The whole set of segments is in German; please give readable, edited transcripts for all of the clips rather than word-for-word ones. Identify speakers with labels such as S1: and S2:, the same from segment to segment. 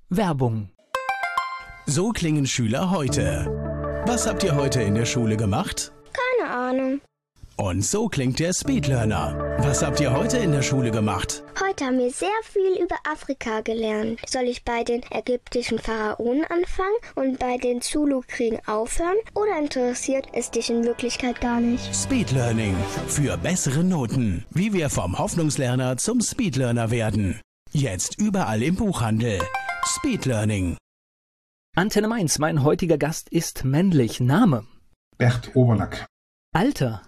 S1: Werbung.
S2: So klingen Schüler heute. Was habt ihr heute in der Schule gemacht?
S3: Keine Ahnung.
S2: Und so klingt der Speedlearner. Was habt ihr heute in der Schule gemacht?
S3: Heute haben wir sehr viel über Afrika gelernt. Soll ich bei den ägyptischen Pharaonen anfangen und bei den Zulu-Kriegen aufhören? Oder interessiert es dich in Wirklichkeit gar nicht?
S2: Speedlearning. Für bessere Noten. Wie wir vom Hoffnungslerner zum Speedlearner werden. Jetzt überall im Buchhandel. Speedlearning.
S1: Antenne Mainz, mein heutiger Gast ist männlich. Name?
S4: Bert Overlack.
S1: Alter?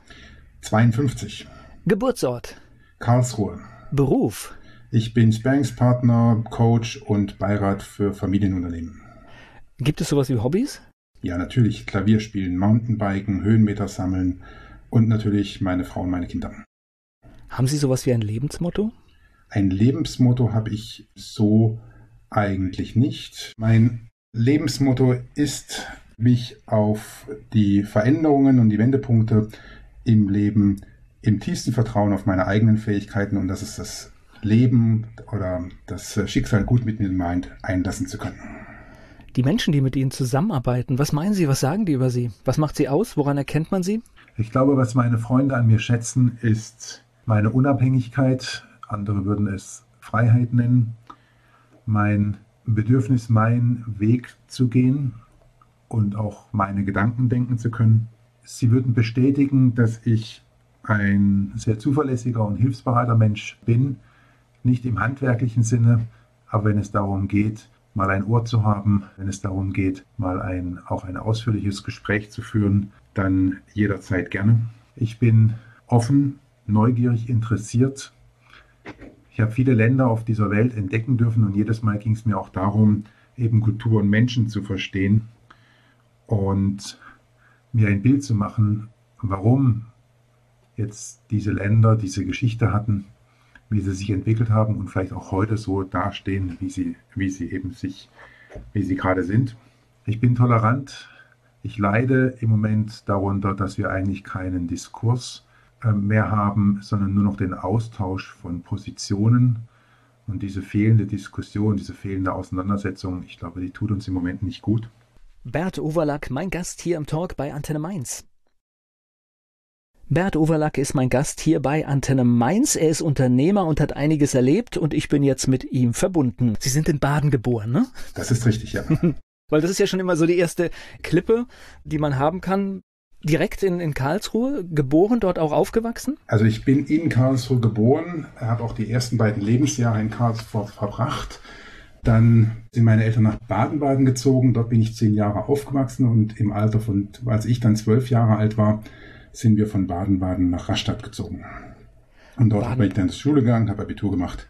S4: 52.
S1: Geburtsort?
S4: Karlsruhe.
S1: Beruf?
S4: Ich bin Sparringspartner, Coach und Beirat für Familienunternehmen.
S1: Gibt es sowas wie Hobbys?
S4: Ja, natürlich. Klavier spielen, Mountainbiken, Höhenmeter sammeln und natürlich meine Frau und meine Kinder.
S1: Haben Sie sowas wie ein Lebensmotto?
S4: Ein Lebensmotto habe ich so eigentlich nicht. Mein Lebensmotto ist, mich auf die Veränderungen und die Wendepunkte im Leben im tiefsten Vertrauen auf meine eigenen Fähigkeiten und dass es das Leben oder das Schicksal gut mit mir meint, einlassen zu können.
S1: Die Menschen, die mit Ihnen zusammenarbeiten, was meinen Sie, was sagen die über Sie? Was macht Sie aus? Woran erkennt man Sie?
S4: Ich glaube, was meine Freunde an mir schätzen, ist meine Unabhängigkeit. Andere würden es Freiheit nennen. Mein Bedürfnis, meinen Weg zu gehen und auch meine Gedanken denken zu können. Sie würden bestätigen, dass ich ein sehr zuverlässiger und hilfsbereiter Mensch bin, nicht im handwerklichen Sinne, aber wenn es darum geht, mal ein Ohr zu haben, wenn es darum geht, mal auch ein ausführliches Gespräch zu führen, dann jederzeit gerne. Ich bin offen, neugierig, interessiert. Ich habe viele Länder auf dieser Welt entdecken dürfen und jedes Mal ging es mir auch darum, eben Kultur und Menschen zu verstehen und mir ein Bild zu machen, warum jetzt diese Länder diese Geschichte hatten, wie sie sich entwickelt haben und vielleicht auch heute so dastehen, wie sie gerade sind. Ich bin tolerant. Ich leide im Moment darunter, dass wir eigentlich keinen Diskurs mehr haben, sondern nur noch den Austausch von Positionen. Und diese fehlende Diskussion, diese fehlende Auseinandersetzung, ich glaube, die tut uns im Moment nicht gut.
S1: Bert Overlack, mein Gast hier im Talk bei Antenne Mainz. Bert Overlack ist mein Gast hier bei Antenne Mainz. Er ist Unternehmer und hat einiges erlebt und ich bin jetzt mit ihm verbunden. Sie sind in Baden geboren, ne?
S4: Das ist richtig, ja.
S1: Weil das ist ja schon immer so die erste Klippe, die man haben kann. Direkt in Karlsruhe, geboren, dort auch aufgewachsen?
S4: Also ich bin in Karlsruhe geboren, habe auch die ersten beiden Lebensjahre in Karlsruhe verbracht. Dann sind meine Eltern nach Baden-Baden gezogen, dort bin ich 10 Jahre aufgewachsen und im Alter von, als ich dann 12 Jahre alt war, sind wir von Baden-Baden nach Rastatt gezogen. Und dort bin ich dann zur Schule gegangen, habe Abitur gemacht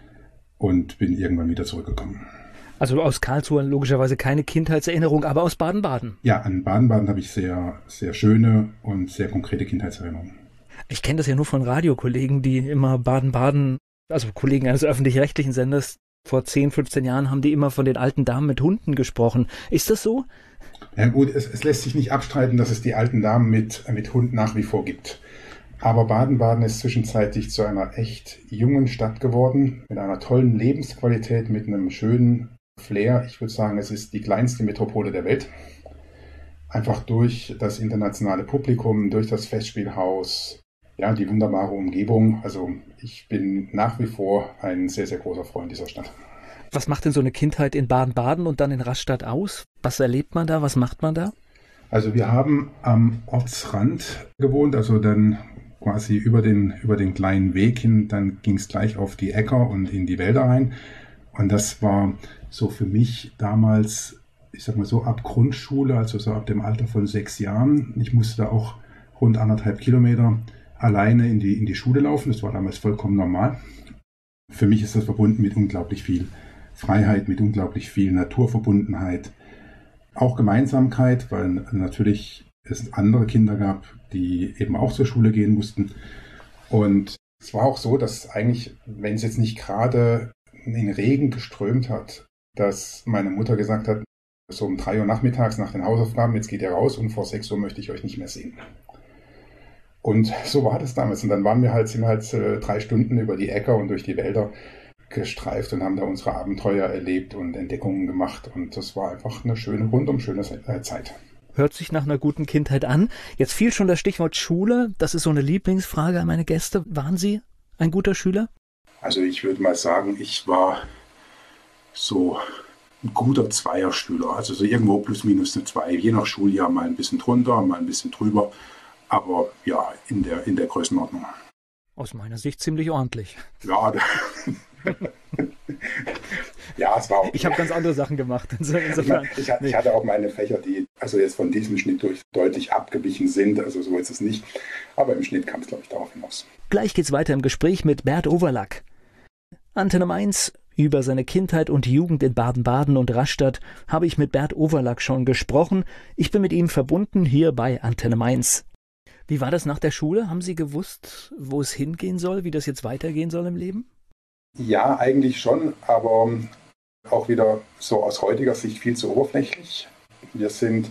S4: und bin irgendwann wieder zurückgekommen.
S1: Also aus Karlsruhe logischerweise keine Kindheitserinnerung, aber aus Baden-Baden.
S4: Ja, an Baden-Baden habe ich sehr, sehr schöne und sehr konkrete Kindheitserinnerungen.
S1: Ich kenne das ja nur von Radiokollegen, die immer Baden-Baden, also Kollegen eines öffentlich-rechtlichen Senders, vor 10, 15 Jahren haben die immer von den alten Damen mit Hunden gesprochen. Ist das so?
S4: Ja gut, es lässt sich nicht abstreiten, dass es die alten Damen mit Hund nach wie vor gibt. Aber Baden-Baden ist zwischenzeitlich zu einer echt jungen Stadt geworden, mit einer tollen Lebensqualität, mit einem schönen Flair. Ich würde sagen, es ist die kleinste Metropole der Welt. Einfach durch das internationale Publikum, durch das Festspielhaus, ja, die wunderbare Umgebung. Also ich bin nach wie vor ein sehr, sehr großer Freund dieser Stadt.
S1: Was macht denn so eine Kindheit in Baden-Baden und dann in Rastatt aus? Was erlebt man da? Was macht man da?
S4: Also wir haben am Ortsrand gewohnt, also dann quasi über den kleinen Weg hin, dann ging es gleich auf die Äcker und in die Wälder rein. Und das war so für mich damals, ich sag mal so, ab Grundschule, also so ab dem Alter von 6 Jahren. Ich musste da auch rund 1,5 Kilometer alleine in die Schule laufen. Das war damals vollkommen normal. Für mich ist das verbunden mit unglaublich viel Freiheit, mit unglaublich viel Naturverbundenheit. Auch Gemeinsamkeit, weil natürlich es andere Kinder gab, die eben auch zur Schule gehen mussten. Und es war auch so, dass eigentlich, wenn es jetzt nicht gerade in Regen geströmt hat, dass meine Mutter gesagt hat, so um 3 Uhr nachmittags nach den Hausaufgaben, jetzt geht ihr raus und vor 6 Uhr möchte ich euch nicht mehr sehen. Und so war das damals. Und dann sind halt 3 Stunden über die Äcker und durch die Wälder gestreift und haben da unsere Abenteuer erlebt und Entdeckungen gemacht. Und das war einfach eine schöne, rundum schöne Zeit.
S1: Hört sich nach einer guten Kindheit an. Jetzt fiel schon das Stichwort Schule. Das ist so eine Lieblingsfrage an meine Gäste. Waren Sie ein guter Schüler?
S4: Also ich würde mal sagen, ich war so ein guter Zweierschüler. Also so irgendwo plus minus eine 2. Je nach Schuljahr mal ein bisschen drunter, mal ein bisschen drüber. Aber ja, in der Größenordnung.
S1: Aus meiner Sicht ziemlich ordentlich.
S4: Ja, ja, es war auch.
S1: Ich habe ganz andere Sachen gemacht. Insofern.
S4: Ich hatte auch meine Fächer, die also jetzt von diesem Schnitt durch deutlich abgewichen sind. Also so ist es nicht. Aber im Schnitt kam es, glaube ich, darauf hinaus.
S1: Gleich geht's weiter im Gespräch mit Bert Overlack. Antenne Mainz. Über seine Kindheit und Jugend in Baden-Baden und Rastatt habe ich mit Bert Overlack schon gesprochen. Ich bin mit ihm verbunden hier bei Antenne Mainz. Wie war das nach der Schule? Haben Sie gewusst, wo es hingehen soll, wie das jetzt weitergehen soll im Leben?
S4: Ja, eigentlich schon, aber auch wieder so aus heutiger Sicht viel zu oberflächlich. Wir sind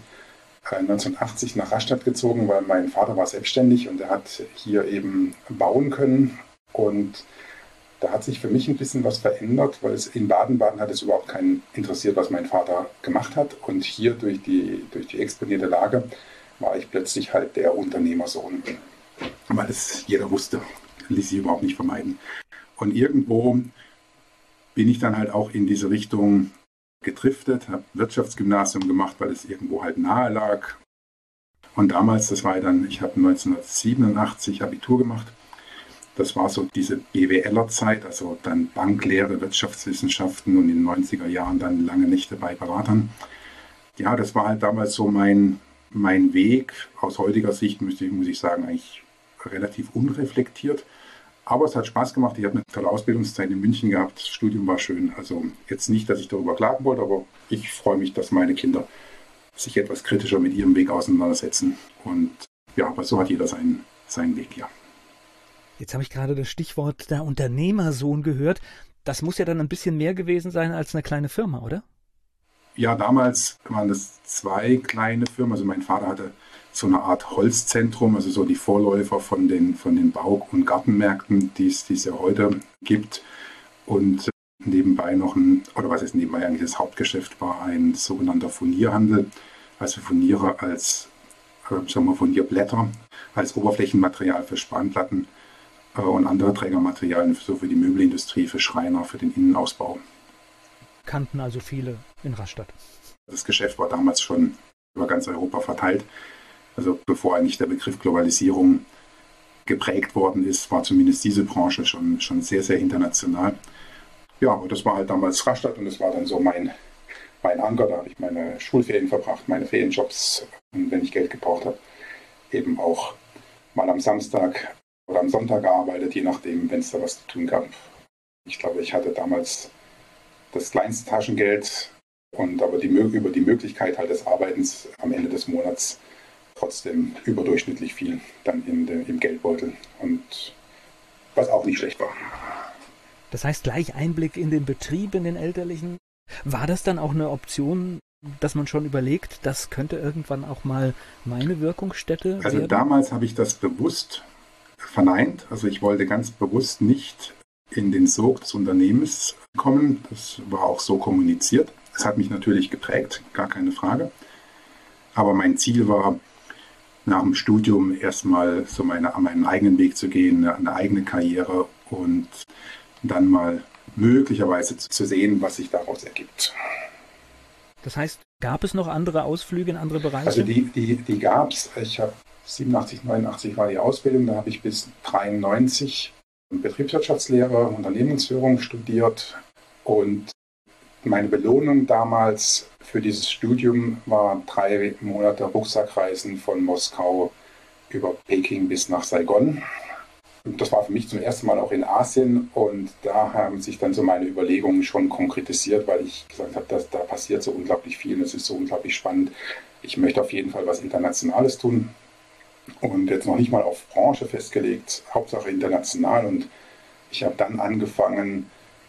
S4: 1980 nach Rastatt gezogen, weil mein Vater war selbstständig und er hat hier eben bauen können. Und da hat sich für mich ein bisschen was verändert, weil es in Baden-Baden hat es überhaupt keinen interessiert, was mein Vater gemacht hat. Und hier durch die exponierte Lage war ich plötzlich halt der Unternehmersohn, weil es jeder wusste, ließ sich überhaupt nicht vermeiden. Und irgendwo bin ich dann halt auch in diese Richtung gedriftet, habe Wirtschaftsgymnasium gemacht, weil es irgendwo halt nahe lag. Und damals, das war dann, ich habe 1987 Abitur gemacht. Das war so diese BWLer-Zeit, also dann Banklehre, Wirtschaftswissenschaften und in den 90er Jahren dann lange Nächte bei Beratern. Ja, das war halt damals so mein Weg. Aus heutiger Sicht muss ich sagen, eigentlich relativ unreflektiert. Aber es hat Spaß gemacht. Ich habe eine tolle Ausbildungszeit in München gehabt. Das Studium war schön. Also jetzt nicht, dass ich darüber klagen wollte, aber ich freue mich, dass meine Kinder sich etwas kritischer mit ihrem Weg auseinandersetzen. Und ja, aber so hat jeder seinen Weg, ja.
S1: Jetzt habe ich gerade das Stichwort der Unternehmersohn gehört. Das muss ja dann ein bisschen mehr gewesen sein als eine kleine Firma, oder?
S4: Ja, damals waren das 2 kleine Firmen. Also mein Vater hatte so eine Art Holzzentrum, also so die Vorläufer von den Bau- und Gartenmärkten, die es ja heute gibt. Und nebenbei noch nebenbei eigentlich das Hauptgeschäft war ein sogenannter Furnierhandel. Also Furniere als, Furnierblätter, als Oberflächenmaterial für Spanplatten und andere Trägermaterialien, so für die Möbelindustrie, für Schreiner, für den Innenausbau.
S1: Kannten also viele in Rastatt.
S4: Das Geschäft war damals schon über ganz Europa verteilt. Also bevor eigentlich der Begriff Globalisierung geprägt worden ist, war zumindest diese Branche schon sehr, sehr international. Ja, und das war halt damals Rastatt und das war dann so mein Anker. Da habe ich meine Schulferien verbracht, meine Ferienjobs und wenn ich Geld gebraucht habe, eben auch mal am Samstag oder am Sonntag gearbeitet, je nachdem, wenn es da was zu tun gab. Ich glaube, ich hatte damals das kleinste Taschengeld aber über die Möglichkeit halt des Arbeitens am Ende des Monats trotzdem überdurchschnittlich viel dann im Geldbeutel und was auch nicht schlecht war.
S1: Das heißt, gleich Einblick in den Betrieb, in den elterlichen. War das dann auch eine Option, dass man schon überlegt, das könnte irgendwann auch mal meine Wirkungsstätte werden?
S4: Also damals habe ich das bewusst verneint. Also ich wollte ganz bewusst nicht in den Sog des Unternehmens kommen. Das war auch so kommuniziert. Es hat mich natürlich geprägt, gar keine Frage. Aber mein Ziel war, nach dem Studium erstmal so meinen eigenen Weg zu gehen, eine eigene Karriere und dann mal möglicherweise zu sehen, was sich daraus ergibt.
S1: Das heißt, gab es noch andere Ausflüge in andere Bereiche?
S4: Also die gab es. Ich habe 87, 89 war die Ausbildung, da habe ich bis 93 Betriebswirtschaftslehre, Unternehmensführung studiert und meine Belohnung damals für dieses Studium war 3 Monate Rucksackreisen von Moskau über Peking bis nach Saigon. Und das war für mich zum ersten Mal auch in Asien und da haben sich dann so meine Überlegungen schon konkretisiert, weil ich gesagt habe, da passiert so unglaublich viel und es ist so unglaublich spannend. Ich möchte auf jeden Fall was Internationales tun und jetzt noch nicht mal auf Branche festgelegt, Hauptsache international. Und ich habe dann angefangen,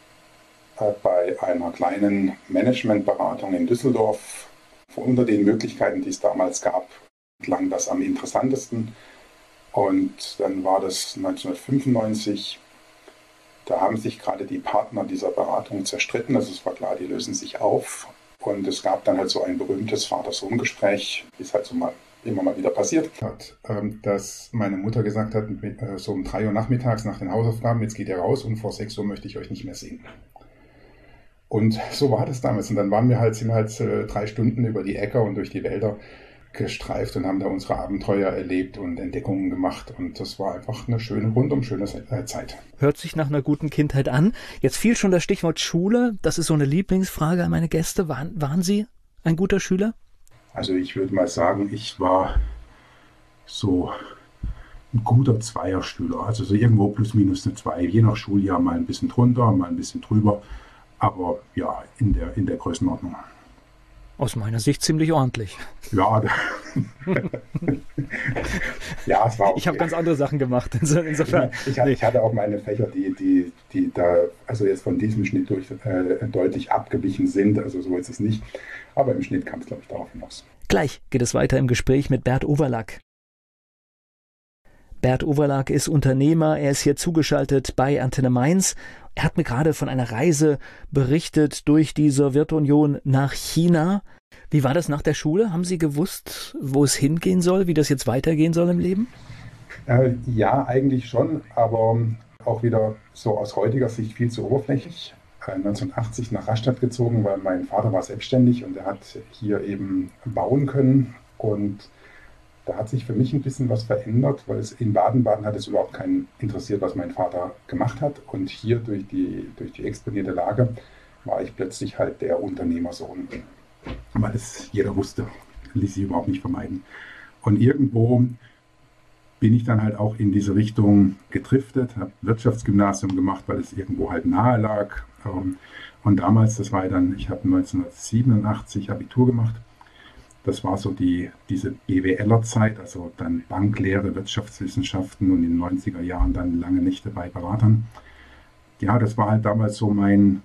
S4: bei einer kleinen Managementberatung in Düsseldorf, unter den Möglichkeiten, die es damals gab, klang das am interessantesten. Und dann war das 1995 Da haben sich gerade die Partner dieser Beratung zerstritten. Also es war klar, die lösen sich auf. Und es gab dann halt so ein berühmtes Vater-Sohn-Gespräch, wie es halt so immer mal wieder passiert hat, dass meine Mutter gesagt hat, so um 3 Uhr nachmittags nach den Hausaufgaben, jetzt geht ihr raus und vor 6 Uhr möchte ich euch nicht mehr sehen. Und so war das damals. Und dann sind wir halt 3 Stunden über die Äcker und durch die Wälder gestreift und haben da unsere Abenteuer erlebt und Entdeckungen gemacht. Und das war einfach eine rundum schöne Zeit.
S1: Hört sich nach einer guten Kindheit an. Jetzt fiel schon das Stichwort Schule. Das ist so eine Lieblingsfrage an meine Gäste. Waren Sie ein guter Schüler?
S4: Also ich würde mal sagen, ich war so ein guter Zweierschüler. Also so irgendwo plus minus eine 2. Je nach Schuljahr mal ein bisschen drunter, mal ein bisschen drüber. Aber ja, in der Größenordnung.
S1: Aus meiner Sicht ziemlich ordentlich.
S4: Ja, ja, es war okay.
S1: Ich habe ganz andere Sachen gemacht. Insofern.
S4: Ich hatte auch meine Fächer, die da, also jetzt von diesem Schnitt deutlich abgewichen sind. Also so ist es nicht. Aber im Schnitt kam es, glaube ich, darauf hinaus.
S1: Gleich geht es weiter im Gespräch mit Bert Overlack. Bert Overlack ist Unternehmer. Er ist hier zugeschaltet bei Antenne Mainz. Er hat mir gerade von einer Reise berichtet durch die Sowjetunion nach China. Wie war das nach der Schule? Haben Sie gewusst, wo es hingehen soll, wie das jetzt weitergehen soll im Leben?
S4: Ja, eigentlich schon, aber auch wieder so aus heutiger Sicht viel zu oberflächlich. 1980 nach Rastatt gezogen, weil mein Vater war selbstständig und er hat hier eben bauen können. Und da hat sich für mich ein bisschen was verändert, weil in Baden-Baden hat es überhaupt keinen interessiert, was mein Vater gemacht hat. Und hier durch die exponierte Lage war ich plötzlich halt der Unternehmersohn. Weil es jeder wusste, ließ sich überhaupt nicht vermeiden. Und irgendwo bin ich dann halt auch in diese Richtung gedriftet, habe Wirtschaftsgymnasium gemacht, weil es irgendwo halt nahe lag. Und damals, ich habe 1987 Abitur gemacht. Das war so diese BWLer-Zeit, also dann Banklehre, Wirtschaftswissenschaften und in den 90er Jahren dann lange Nächte bei Beratern. Ja, das war halt damals so mein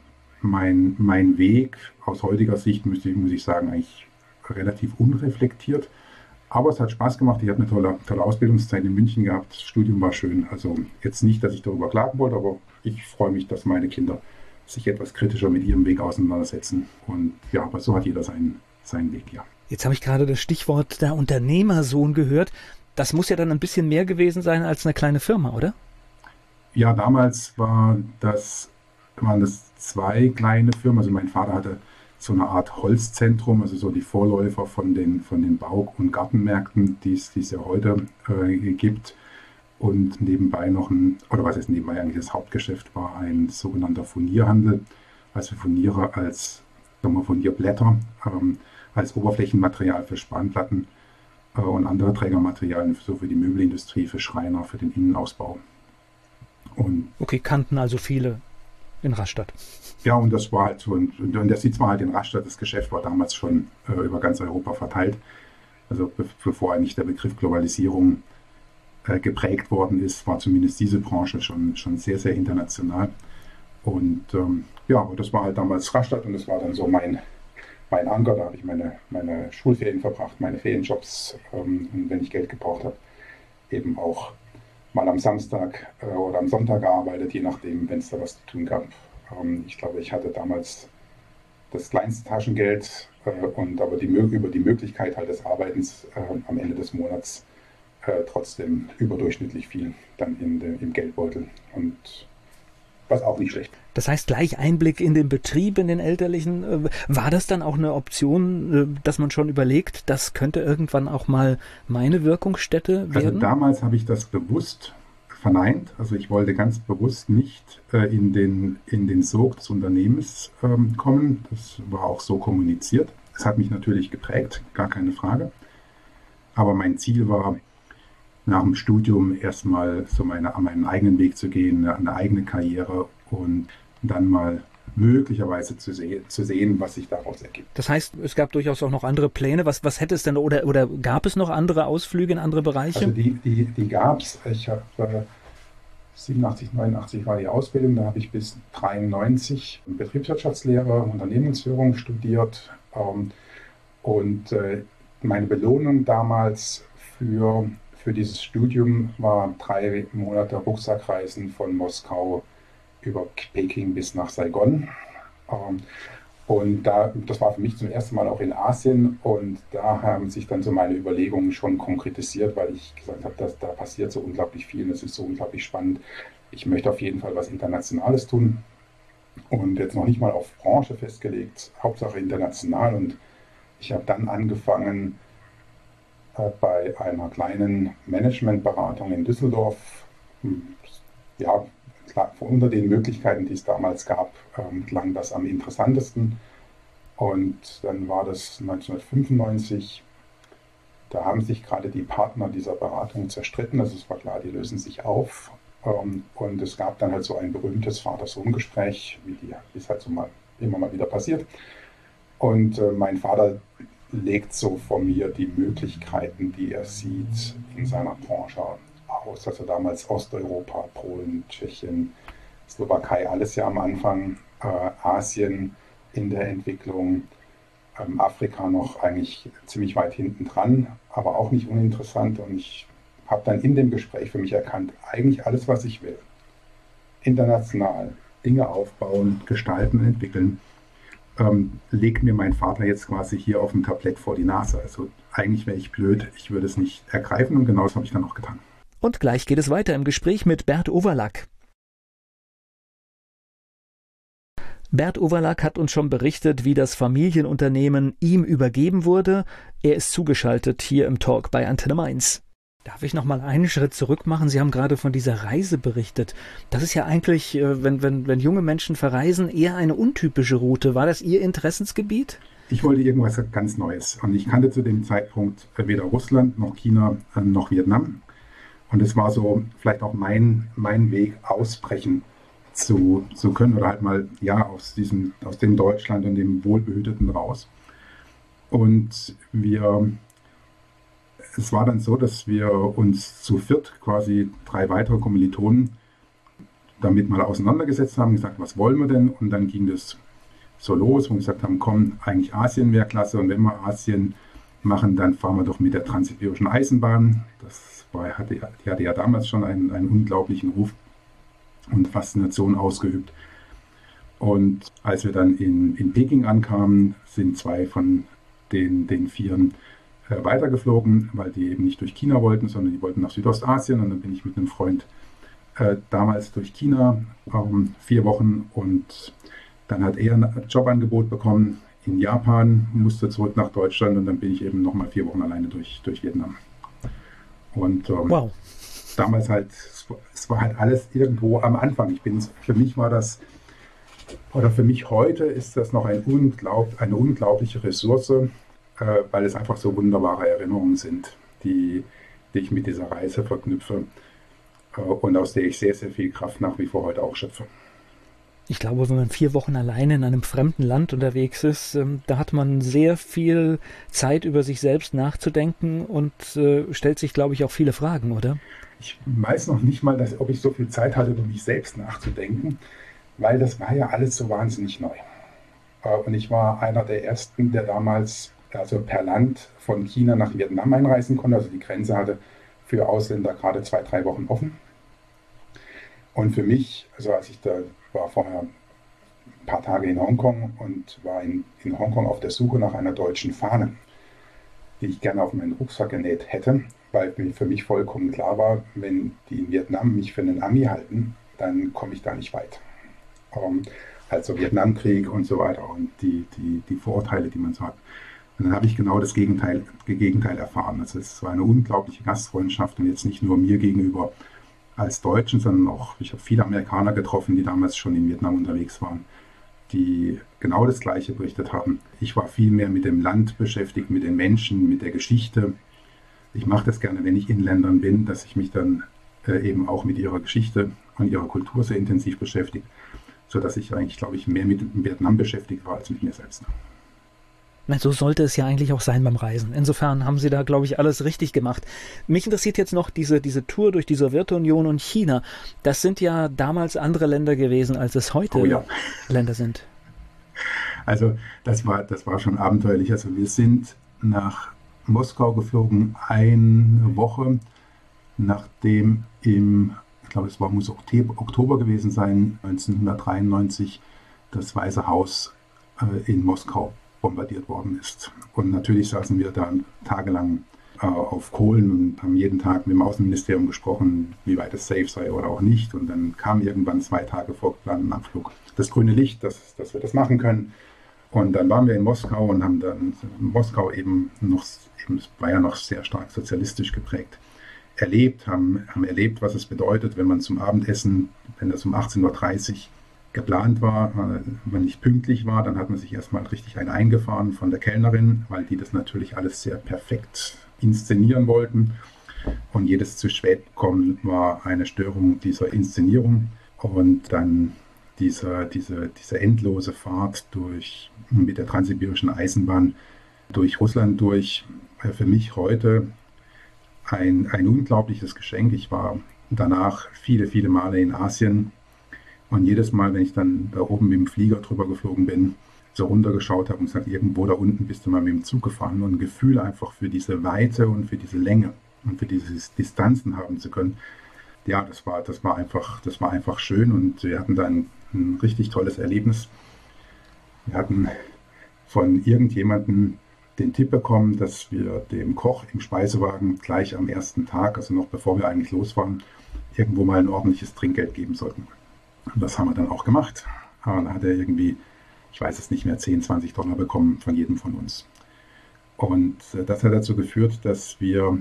S4: Weg. Aus heutiger Sicht muss ich sagen, eigentlich relativ unreflektiert. Aber es hat Spaß gemacht. Ich habe eine tolle Ausbildungszeit in München gehabt. Das Studium war schön. Also jetzt nicht, dass ich darüber klagen wollte, aber ich freue mich, dass meine Kinder sich etwas kritischer mit ihrem Weg auseinandersetzen. Und ja, aber so hat jeder seinen Weg, ja.
S1: Jetzt habe ich gerade das Stichwort der Unternehmersohn gehört. Das muss ja dann ein bisschen mehr gewesen sein als eine kleine Firma, oder?
S4: Ja, damals waren das 2 kleine Firmen. Also mein Vater hatte so eine Art Holzzentrum, also so die Vorläufer von den Bau- und Gartenmärkten, die es ja heute gibt. Und nebenbei eigentlich das Hauptgeschäft war ein sogenannter Furnierhandel. Also Furniere Furnierblätter als Oberflächenmaterial für Spanplatten und andere Trägermaterialien, so für die Möbelindustrie, für Schreiner, für den Innenausbau.
S1: Okay, kannten also viele in Rastatt.
S4: Ja, und das war halt so, und der Sitz war halt in Rastatt, das Geschäft war damals schon über ganz Europa verteilt. Also bevor eigentlich der Begriff Globalisierung geprägt worden ist, war zumindest diese Branche schon sehr, sehr international. Und aber das war halt damals Rastatt und das war dann so mein Anker. Da habe ich meine Schulferien verbracht, meine Ferienjobs und wenn ich Geld gebraucht habe, eben auch mal am Samstag oder am Sonntag gearbeitet, je nachdem, wenn es da was zu tun gab. Ich glaube, ich hatte damals das kleinste Taschengeld aber über die Möglichkeit halt des Arbeitens am Ende des Monats trotzdem überdurchschnittlich viel dann im Geldbeutel und was auch nicht schlecht.
S1: Das heißt, gleich Einblick in den Betrieb, in den elterlichen. War das dann auch eine Option, dass man schon überlegt, das könnte irgendwann auch mal meine Wirkungsstätte werden?
S4: Also damals habe ich das bewusst verneint. Also ich wollte ganz bewusst nicht in den Sog des Unternehmens kommen. Das war auch so kommuniziert. Es hat mich natürlich geprägt, gar keine Frage. Aber mein Ziel war, nach dem Studium erstmal so meinen eigenen Weg zu gehen, eine eigene Karriere und dann mal möglicherweise zu sehen, was sich daraus ergibt.
S1: Das heißt, es gab durchaus auch noch andere Pläne. Was hätte es denn oder gab es noch andere Ausflüge in andere Bereiche?
S4: Also die gab es. Ich habe 87, 89 war die Ausbildung. Da habe ich bis 93 Betriebswirtschaftslehre, Unternehmensführung studiert. Und meine Belohnung damals für dieses Studium war 3 Monate Rucksackreisen von Moskau über Peking bis nach Saigon. Und das war für mich zum ersten Mal auch in Asien, und da haben sich dann so meine Überlegungen schon konkretisiert, weil ich gesagt habe, da passiert so unglaublich viel und es ist so unglaublich spannend. Ich möchte auf jeden Fall was Internationales tun und jetzt noch nicht mal auf Branche festgelegt, Hauptsache international. Und ich habe dann angefangen bei einer kleinen Managementberatung in Düsseldorf. Ja, klar, unter den Möglichkeiten, die es damals gab, klang das am interessantesten. Und dann war das 1995. Da haben sich gerade die Partner dieser Beratung zerstritten. Also es war klar, die lösen sich auf. Und es gab dann halt so ein berühmtes Vater-Sohn-Gespräch, wie es halt so immer mal wieder passiert. Und mein Vater legt so vor mir die Möglichkeiten, die er sieht in seiner Branche aus. Also damals Osteuropa, Polen, Tschechien, Slowakei, alles ja am Anfang, Asien in der Entwicklung, Afrika noch eigentlich ziemlich weit hinten dran, aber auch nicht uninteressant. Und ich habe dann in dem Gespräch für mich erkannt, eigentlich alles, was ich will. International Dinge aufbauen, gestalten, entwickeln, legt mir mein Vater jetzt quasi hier auf dem Tablett vor die Nase. Also eigentlich wäre ich blöd, ich würde es nicht ergreifen, und genau das habe ich dann auch getan.
S1: Und gleich geht es weiter im Gespräch mit Bert Overlack. Bert Overlack hat uns schon berichtet, wie das Familienunternehmen ihm übergeben wurde. Er ist zugeschaltet hier im Talk bei Antenne Mainz. Darf ich noch mal einen Schritt zurück machen? Sie haben gerade von dieser Reise berichtet. Das ist ja eigentlich, wenn junge Menschen verreisen, eher eine untypische Route. War das Ihr Interessensgebiet?
S4: Ich wollte irgendwas ganz Neues. Und ich kannte zu dem Zeitpunkt weder Russland noch China noch Vietnam. Und es war so vielleicht auch mein Weg, ausbrechen zu können, oder halt mal aus dem Deutschland und dem Wohlbehüteten raus. Und es war dann so, dass wir uns zu viert, quasi 3 weitere Kommilitonen, damit mal auseinandergesetzt haben, gesagt, was wollen wir denn? Und dann ging das so los, wo wir gesagt haben, komm, eigentlich Asien wäre klasse, und wenn wir Asien machen, dann fahren wir doch mit der Transsibirischen Eisenbahn. Die hatte ja damals schon einen unglaublichen Ruf und Faszination ausgeübt. Und als wir dann in Peking ankamen, sind 2 von den 4 weitergeflogen, weil die eben nicht durch China wollten, sondern die wollten nach Südostasien. Und dann bin ich mit einem Freund damals durch China 4 Wochen, und dann hat er ein Jobangebot bekommen in Japan, musste zurück nach Deutschland, und dann bin ich eben nochmal 4 Wochen alleine durch Vietnam. Und wow. Damals halt, es war halt alles irgendwo am Anfang. Für mich heute ist das noch eine unglaubliche Ressource, weil es einfach so wunderbare Erinnerungen sind, die ich mit dieser Reise verknüpfe, und aus der ich sehr, sehr viel Kraft nach wie vor heute auch schöpfe.
S1: Ich glaube, wenn man 4 Wochen alleine in einem fremden Land unterwegs ist, da hat man sehr viel Zeit, über sich selbst nachzudenken, und stellt sich, glaube ich, auch viele Fragen, oder?
S4: Ich weiß noch nicht mal, ob ich so viel Zeit hatte, über mich selbst nachzudenken, weil das war ja alles so wahnsinnig neu. Und ich war einer der Ersten, der damals per Land von China nach Vietnam einreisen konnte. Also die Grenze hatte für Ausländer gerade 2-3 Wochen offen. Und für mich, also als ich da war vorher ein paar Tage in Hongkong und war in Hongkong auf der Suche nach einer deutschen Fahne, die ich gerne auf meinen Rucksack genäht hätte, weil für mich vollkommen klar war, wenn die in Vietnam mich für einen Ami halten, dann komme ich da nicht weit. Also Vietnamkrieg und so weiter und die Vorurteile, die man so hat. Und dann habe ich genau das Gegenteil erfahren. Also es war eine unglaubliche Gastfreundschaft, und jetzt nicht nur mir gegenüber als Deutschen, sondern auch, ich habe viele Amerikaner getroffen, die damals schon in Vietnam unterwegs waren, die genau das Gleiche berichtet haben. Ich war viel mehr mit dem Land beschäftigt, mit den Menschen, mit der Geschichte. Ich mache das gerne, wenn ich in Ländern bin, dass ich mich dann eben auch mit ihrer Geschichte und ihrer Kultur sehr intensiv beschäftige, sodass ich eigentlich, glaube ich, mehr mit Vietnam beschäftigt war als mit mir selbst.
S1: So sollte es ja eigentlich auch sein beim Reisen. Insofern haben Sie da, glaube ich, alles richtig gemacht. Mich interessiert jetzt noch diese Tour durch die Sowjetunion und China. Das sind ja damals andere Länder gewesen, als es heute Länder sind.
S4: Also das war schon abenteuerlich. Also wir sind nach Moskau geflogen, eine Woche, nachdem im ich glaube, muss Oktober gewesen sein, 1993, das Weiße Haus in Moskau bombardiert worden ist. Und natürlich saßen wir da tagelang auf Kohlen und haben jeden Tag mit dem Außenministerium gesprochen, wie weit es safe sei oder auch nicht. Und dann kam irgendwann 2 Tage vor geplanten Abflug das grüne Licht, dass wir das machen können. Und dann waren wir in Moskau und haben dann Moskau es war ja noch sehr stark sozialistisch geprägt, haben erlebt, was es bedeutet, wenn man zum Abendessen, wenn das um 18:30 Uhr geplant war, wenn man nicht pünktlich war, dann hat man sich erstmal richtig eingefahren von der Kellnerin, weil die das natürlich alles sehr perfekt inszenieren wollten. Und jedes zu spät kommen war eine Störung dieser Inszenierung. Und dann diese endlose Fahrt mit der transsibirischen Eisenbahn durch Russland durch, für mich heute ein unglaubliches Geschenk. Ich war danach viele, viele Male in Asien und jedes Mal, wenn ich dann da oben mit dem Flieger drüber geflogen bin, so runtergeschaut habe und gesagt, irgendwo da unten bist du mal mit dem Zug gefahren, und ein Gefühl einfach für diese Weite und für diese Länge und für diese Distanzen haben zu können. Ja, das war einfach schön, und wir hatten da ein richtig tolles Erlebnis. Wir hatten von irgendjemandem den Tipp bekommen, dass wir dem Koch im Speisewagen gleich am ersten Tag, also noch bevor wir eigentlich los waren, irgendwo mal ein ordentliches Trinkgeld geben sollten. Und das haben wir dann auch gemacht. Aber da hat er irgendwie, ich weiß es nicht mehr, 10, $20 bekommen von jedem von uns. Und das hat dazu geführt, dass wir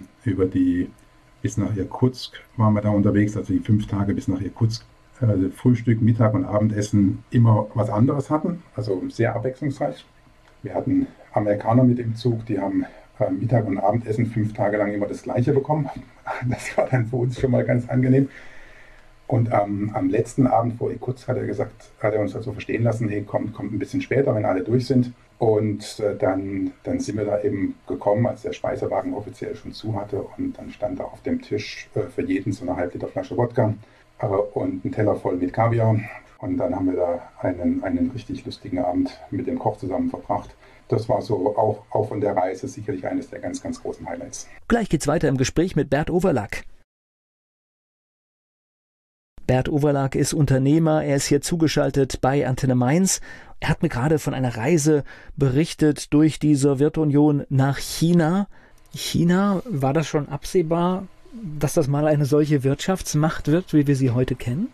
S4: bis nach Irkutsk waren wir da unterwegs, also die 5 Tage bis nach Irkutsk, Frühstück, Mittag und Abendessen immer was anderes hatten, also sehr abwechslungsreich. Wir hatten Amerikaner mit im Zug, die haben Mittag und Abendessen 5 Tage lang immer das Gleiche bekommen. Das war dann für uns schon mal ganz angenehm. Und am letzten Abend vor Irkutsk hat er uns also verstehen lassen, hey, kommt ein bisschen später, wenn alle durch sind. Und dann sind wir da eben gekommen, als der Speisewagen offiziell schon zu hatte. Und dann stand da auf dem Tisch für jeden so eine halb-Liter Flasche Wodka und ein Teller voll mit Kaviar. Und dann haben wir da einen richtig lustigen Abend mit dem Koch zusammen verbracht. Das war so auch von der Reise sicherlich eines der ganz, ganz großen Highlights.
S1: Gleich geht's weiter im Gespräch mit Bert Overlack. Bert Overlack ist Unternehmer, er ist hier zugeschaltet bei Antenne Mainz. Er hat mir gerade von einer Reise berichtet durch die Sowjetunion nach China. China, war das schon absehbar, dass das mal eine solche Wirtschaftsmacht wird, wie wir sie heute kennen?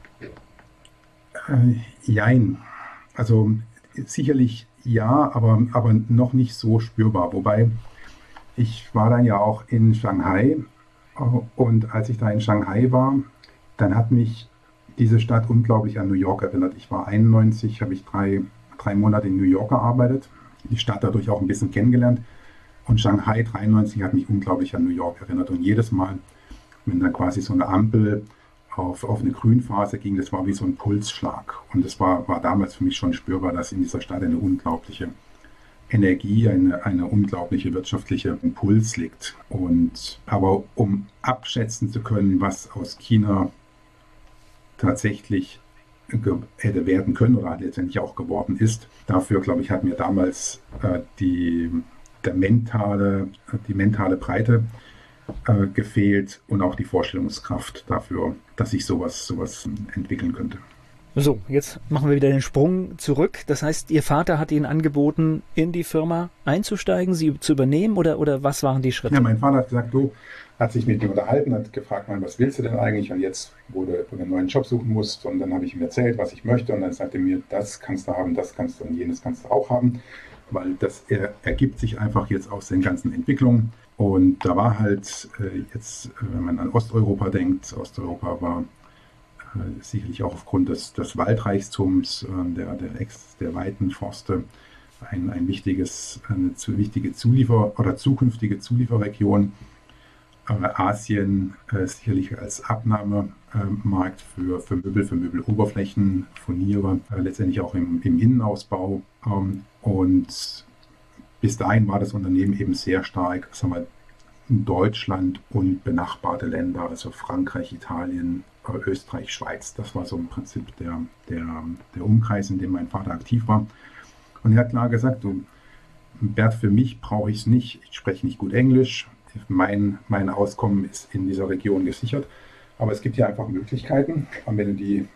S4: Jein. Also sicherlich ja, aber noch nicht so spürbar. Wobei, ich war dann ja auch in Shanghai, und als ich da in Shanghai war, dann hat mich diese Stadt unglaublich an New York erinnert. Ich war 91, habe ich drei Monate in New York gearbeitet, die Stadt dadurch auch ein bisschen kennengelernt. Und Shanghai 93 hat mich unglaublich an New York erinnert. Und jedes Mal, wenn dann quasi so eine Ampel auf eine Grünphase ging, das war wie so ein Pulsschlag. Und es war damals für mich schon spürbar, dass in dieser Stadt eine unglaubliche Energie, eine unglaubliche wirtschaftliche Impuls liegt. Aber um abschätzen zu können, was aus China tatsächlich hätte werden können oder letztendlich auch geworden ist, dafür, glaube ich, hat mir damals die mentale Breite gefehlt und auch die Vorstellungskraft dafür, dass sich sowas entwickeln könnte.
S1: So, jetzt machen wir wieder den Sprung zurück. Das heißt, Ihr Vater hat Ihnen angeboten, in die Firma einzusteigen, sie zu übernehmen, oder was waren die Schritte?
S4: Ja, mein Vater hat gesagt, hat sich mit mir unterhalten, hat gefragt, was willst du denn eigentlich? Und jetzt, wo du einen neuen Job suchen musst, und dann habe ich ihm erzählt, was ich möchte, und dann sagte er mir, das kannst du haben, das kannst du und jenes kannst du auch haben, weil das ergibt sich einfach jetzt aus den ganzen Entwicklungen. Und da war halt jetzt, wenn man an Osteuropa denkt, Osteuropa war sicherlich auch aufgrund des Waldreichtums, der weiten Forste, eine wichtige zukünftige Zulieferregion. Asien sicherlich als Abnahmemarkt für Möbeloberflächen, Furniere, letztendlich auch im Innenausbau. Und bis dahin war das Unternehmen eben sehr stark, Deutschland und benachbarte Länder, also Frankreich, Italien, Österreich, Schweiz. Das war so im Prinzip der Umkreis, in dem mein Vater aktiv war. Und er hat klar gesagt, Bert, für mich brauche ich es nicht. Ich spreche nicht gut Englisch. Mein Auskommen ist in dieser Region gesichert. Aber es gibt ja einfach Möglichkeiten. Und wenn du die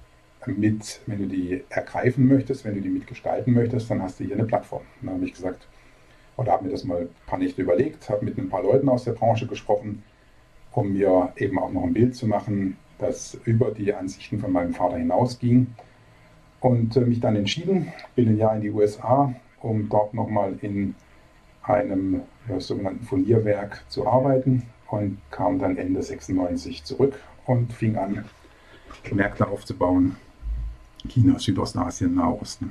S4: ergreifen möchtest, wenn du die mitgestalten möchtest, dann hast du hier eine Plattform. Dann habe ich gesagt, oder habe mir das mal ein paar Nächte überlegt, habe mit ein paar Leuten aus der Branche gesprochen, um mir eben auch noch ein Bild zu machen, das über die Ansichten von meinem Vater hinausging. Und mich dann entschieden, bin ein Jahr in die USA, um dort nochmal in einem sogenannten Furnierwerk zu arbeiten und kam dann Ende 96 zurück und fing an, Märkte aufzubauen. China, Südostasien, Nahosten.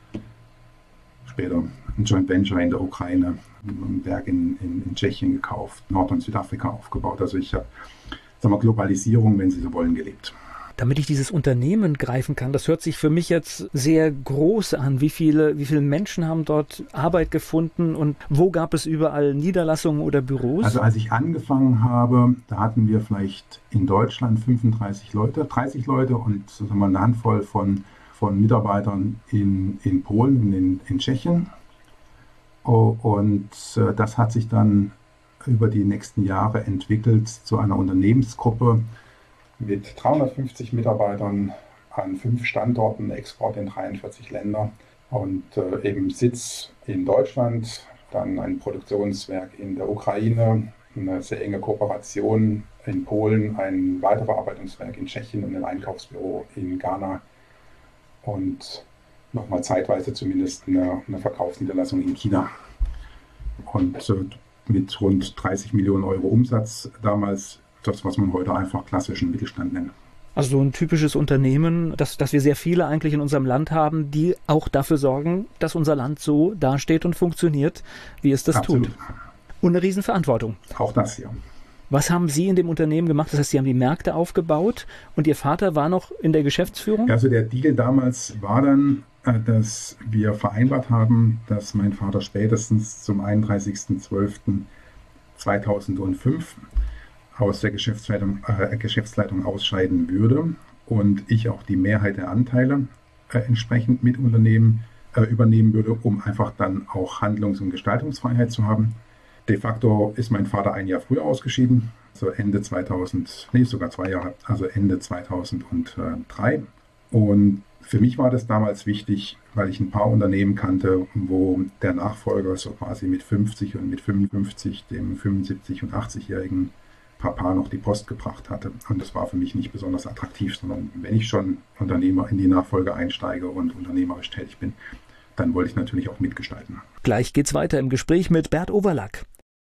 S4: Später ein Joint Venture in der Ukraine, ein Werk in Tschechien gekauft, Nord- und Südafrika aufgebaut. Also ich habe, Globalisierung, wenn Sie so wollen, gelebt.
S1: Damit ich dieses Unternehmen greifen kann, das hört sich für mich jetzt sehr groß an. Wie viele Menschen haben dort Arbeit gefunden und wo gab es überall Niederlassungen oder Büros?
S4: Also als ich angefangen habe, da hatten wir vielleicht in Deutschland 30 Leute und eine Handvoll von Mitarbeitern in Polen und in Tschechien. Und das hat sich dann über die nächsten Jahre entwickelt zu einer Unternehmensgruppe mit 350 Mitarbeitern an 5 Standorten, Export in 43 Länder und eben Sitz in Deutschland, dann ein Produktionswerk in der Ukraine, eine sehr enge Kooperation in Polen, ein Weiterverarbeitungswerk in Tschechien und ein Einkaufsbüro in Ghana und nochmal zeitweise zumindest eine Verkaufsniederlassung in China. Und mit rund 30 Millionen Euro Umsatz damals, das, was man heute einfach klassischen Mittelstand nennt.
S1: Also so ein typisches Unternehmen, dass wir sehr viele eigentlich in unserem Land haben, die auch dafür sorgen, dass unser Land so dasteht und funktioniert, wie es das
S4: Absolut.
S1: tut. Und eine Riesenverantwortung.
S4: Auch das hier.
S1: Was haben Sie in dem Unternehmen gemacht? Das heißt, Sie haben die Märkte aufgebaut und Ihr Vater war noch in der Geschäftsführung?
S4: Also der Deal damals war dann, dass wir vereinbart haben, dass mein Vater spätestens zum 31.12.2005 aus der Geschäftsleitung ausscheiden würde und ich auch die Mehrheit der Anteile entsprechend mit übernehmen würde, um einfach dann auch Handlungs- und Gestaltungsfreiheit zu haben. De facto ist mein Vater ein Jahr früher ausgeschieden, also Ende 2003. Und für mich war das damals wichtig, weil ich ein paar Unternehmen kannte, wo der Nachfolger so quasi mit 50 und mit 55 dem 75- und 80-jährigen Papa noch die Post gebracht hatte. Und das war für mich nicht besonders attraktiv, sondern wenn ich schon Unternehmer in die Nachfolge einsteige und unternehmerisch tätig bin, dann wollte ich natürlich auch mitgestalten.
S1: Gleich geht's weiter im Gespräch mit Bert Overlack.